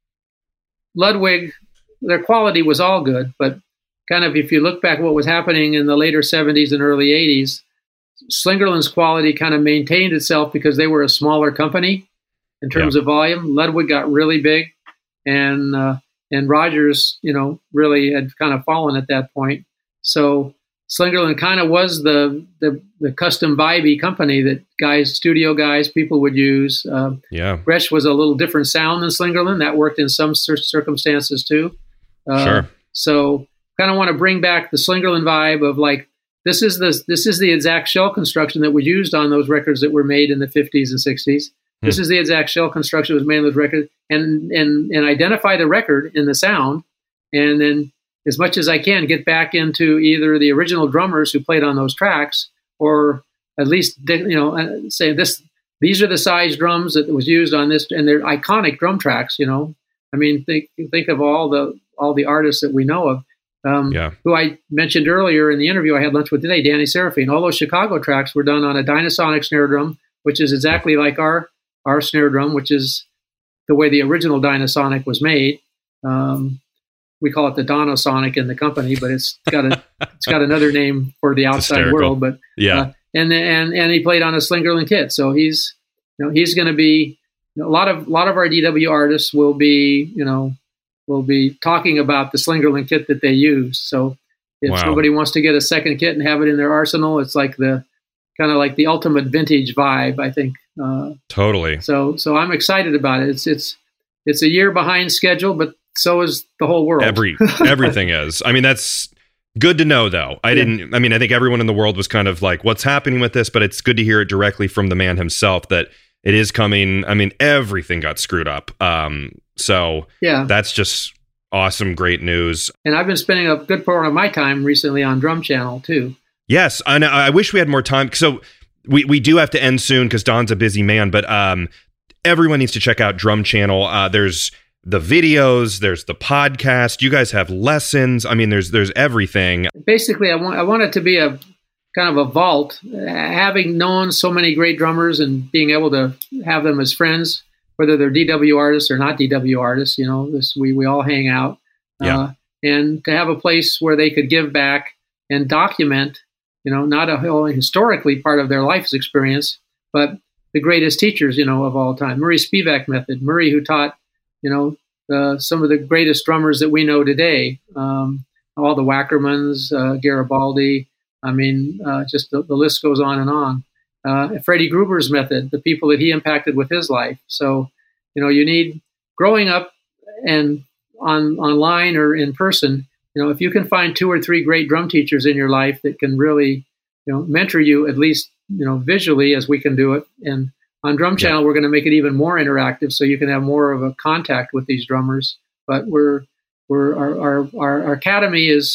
Ludwig, their quality was all good, but kind of, if you look back what was happening in the later seventies and early eighties, Slingerland's quality kind of maintained itself because they were a smaller company in terms yeah. of volume. Ludwig got really big, and, uh, And Rogers, you know, really had kind of fallen at that point. So Slingerland kind of was the the, the custom vibey company that guys, studio guys, people would use. Uh, yeah. Gretsch was a little different sound than Slingerland. That worked in some cir- circumstances too. Uh, sure. So kind of want to bring back the Slingerland vibe of like, this is the this is the exact shell construction that was used on those records that were made in the fifties and sixties. This is the exact shell construction that was made in those records, and, and, and identify the record in the sound. And then as much as I can get back into either the original drummers who played on those tracks, or at least, you know, say this, these are the size drums that was used on this, and they're iconic drum tracks, you know. I mean, think, think of all the, all the artists that we know of, um, yeah. who I mentioned earlier in the interview I had lunch with today, Danny Serafine. All those Chicago tracks were done on a Dynasonic snare drum, which is exactly like our, our snare drum, which is the way the original Dynasonic was made. Um, we call it the Donosonic in the company, but it's got a it's got another name for the outside world. But yeah, uh, and and and he played on a Slingerland kit, so he's you know he's going to be you know, a lot of a lot of our D W artists will be you know will be talking about the Slingerland kit that they use. So if wow. somebody wants to get a second kit and have it in their arsenal, it's like the kind of like the ultimate vintage vibe, I think. Uh, totally. So, so I'm excited about it. It's it's it's a year behind schedule, but so is the whole world. Every everything is. I mean, that's good to know, though. I yeah. didn't. I mean, I think everyone in the world was kind of like, "What's happening with this?" But it's good to hear it directly from the man himself that it is coming. I mean, everything got screwed up. Um, so yeah, that's just awesome, great news. And I've been spending a good part of my time recently on Drum Channel too. Yes, and I wish we had more time. So. We we do have to end soon because Don's a busy man, but um, everyone needs to check out Drum Channel. Uh, there's the videos, there's the podcast. You guys have lessons. I mean, there's there's everything. Basically, I want I want it to be a kind of a vault. Having known so many great drummers and being able to have them as friends, whether they're D W artists or not D W artists, you know, this we we all hang out. Yeah. Uh, and to have a place where they could give back and document. You know, not only historically part of their life's experience, but the greatest teachers, you know, of all time. Murray Spivak method. Murray, who taught, you know, uh, some of the greatest drummers that we know today. Um, all the Wackermans, uh, Garibaldi. I mean, uh, just the, the list goes on and on. Uh, Freddie Gruber's method, the people that he impacted with his life. So, you know, you need growing up and on online or in person. You know, if you can find two or three great drum teachers in your life that can really, you know, mentor you at least, you know, visually as we can do it. And on Drum Channel, yeah. we're going to make it even more interactive so you can have more of a contact with these drummers. But we're we're our our, our, our academy is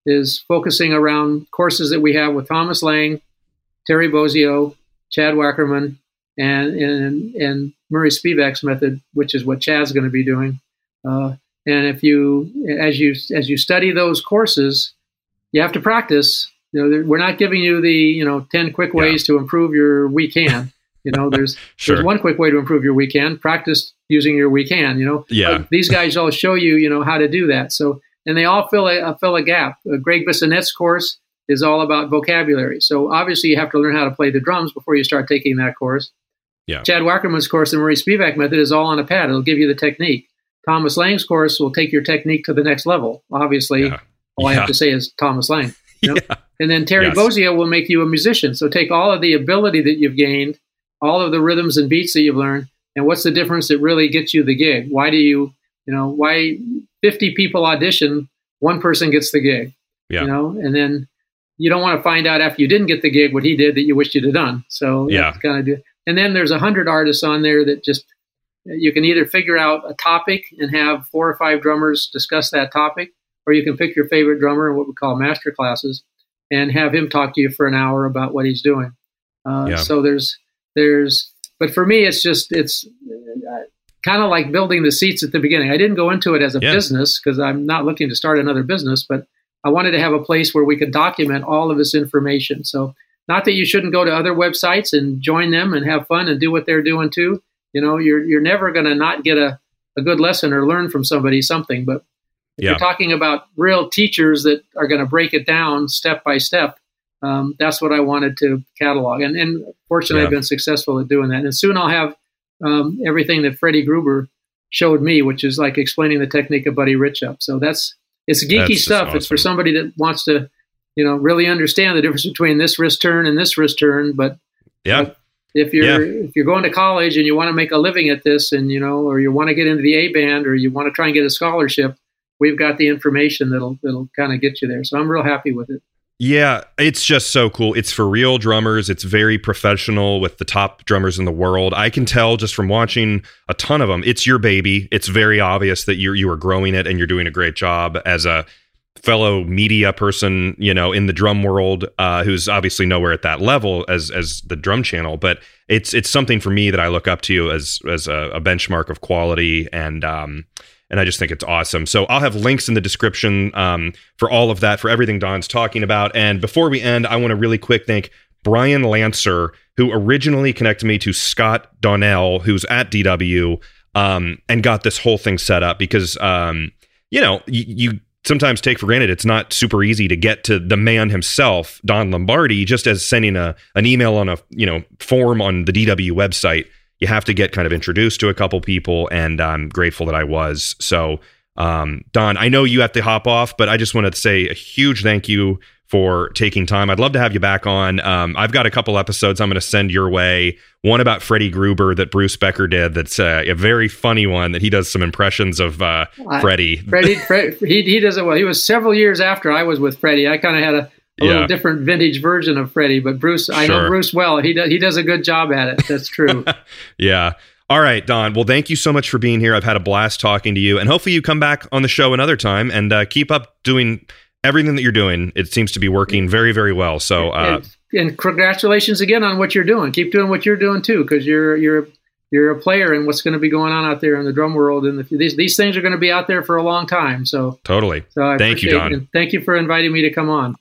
is focusing around courses that we have with Thomas Lang, Terry Bozzio, Chad Wackerman, and and, and Murray Spivak's method, which is what Chad's going to be doing. Uh, and if you, as you as you study those courses, you have to practice. You know, we're not giving you the you know ten quick ways yeah. to improve your we can. You know, there's sure. there's one quick way to improve your we can. Practice using your we can. You know, yeah. But these guys all show you you know how to do that. So and they all fill a fill a gap. Uh, Greg Bissonet's course is all about vocabulary. So obviously you have to learn how to play the drums before you start taking that course. Yeah. Chad Wackerman's course, the Murray Spivak method, is all on a pad. It'll give you the technique. Thomas Lang's course will take your technique to the next level. Obviously, yeah. all I yeah. have to say is Thomas Lang. You know? yeah. And then Terry yes. Bozzio will make you a musician. So take all of the ability that you've gained, all of the rhythms and beats that you've learned, and what's the difference that really gets you the gig? Why do you, you know, why fifty people audition, one person gets the gig? Yeah. You know, and then you don't want to find out after you didn't get the gig what he did that you wished you'd have done. So yeah, kind of do. And then there's a hundred artists on there that just you can either figure out a topic and have four or five drummers discuss that topic, or you can pick your favorite drummer in what we call master classes and have him talk to you for an hour about what he's doing. Uh, yeah. So there's there's, but for me, it's just it's uh, kind of like building the seats at the beginning. I didn't go into it as a yeah. business because I'm not looking to start another business, but I wanted to have a place where we could document all of this information. So not that you shouldn't go to other websites and join them and have fun and do what they're doing too. You know, you're you're never going to not get a, a good lesson or learn from somebody something. But if yeah. you're talking about real teachers that are going to break it down step by step, um, that's what I wanted to catalog. And, and fortunately, yeah. I've been successful at doing that. And soon I'll have um, everything that Freddie Gruber showed me, which is like explaining the technique of Buddy Richup. So that's it's geeky that's stuff. awesome. It's for somebody that wants to, you know, really understand the difference between this wrist turn and this wrist turn. But yeah. But if you're yeah. if you're going to college and you want to make a living at this, and you know, or you want to get into the A band, or you want to try and get a scholarship, we've got the information that'll that'll kind of get you there. So I'm real happy with it. Yeah, it's just so cool. It's for real drummers. It's very professional with the top drummers in the world. I can tell just from watching a ton of them. It's your baby. It's very obvious that you you are growing it and you're doing a great job as a fellow media person, you know, in the drum world, uh, who's obviously nowhere at that level as as the drum channel. But it's it's something for me that I look up to as as a, a benchmark of quality, and um, and I just think it's awesome. So I'll have links in the description um, for all of that, for everything Don's talking about. And before we end, I want to really quick thank Brian Lancer, who originally connected me to Scott Donnell, who's at D W, um, and got this whole thing set up because, um, you know, you, you sometimes take for granted it's not super easy to get to the man himself, Don Lombardi, just as sending a an email on a, you know, form on the D W website. You have to get kind of introduced to a couple people, and I'm grateful that I was. So, um, Don, I know you have to hop off, but I just wanted to say a huge thank you for taking time. I'd love to have you back on. Um, I've got a couple episodes I'm going to send your way. One about Freddie Gruber that Bruce Becker did. That's uh, a very funny one that he does some impressions of uh, Freddie. Freddie, Fred, he he does it well. He was several years after I was with Freddie. I kind of had a, a yeah. little different vintage version of Freddie, but Bruce, I sure. know Bruce well. He does he does a good job at it. That's true. yeah. All right, Don. Well, thank you so much for being here. I've had a blast talking to you, and hopefully you come back on the show another time and uh, keep up doing everything that you're doing. It seems to be working very, very well. So, uh, and, and congratulations again on what you're doing. Keep doing what you're doing too, because you're you're you're a player in what's going to be going on out there in the drum world, and the, these these things are going to be out there for a long time. So totally. So I thank you, Don. And thank you for inviting me to come on.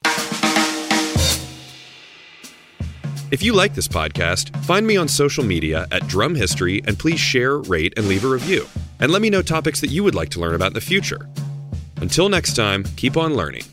If you like this podcast, find me on social media at Drum History, and please share, rate, and leave a review. And let me know topics that you would like to learn about in the future. Until next time, keep on learning.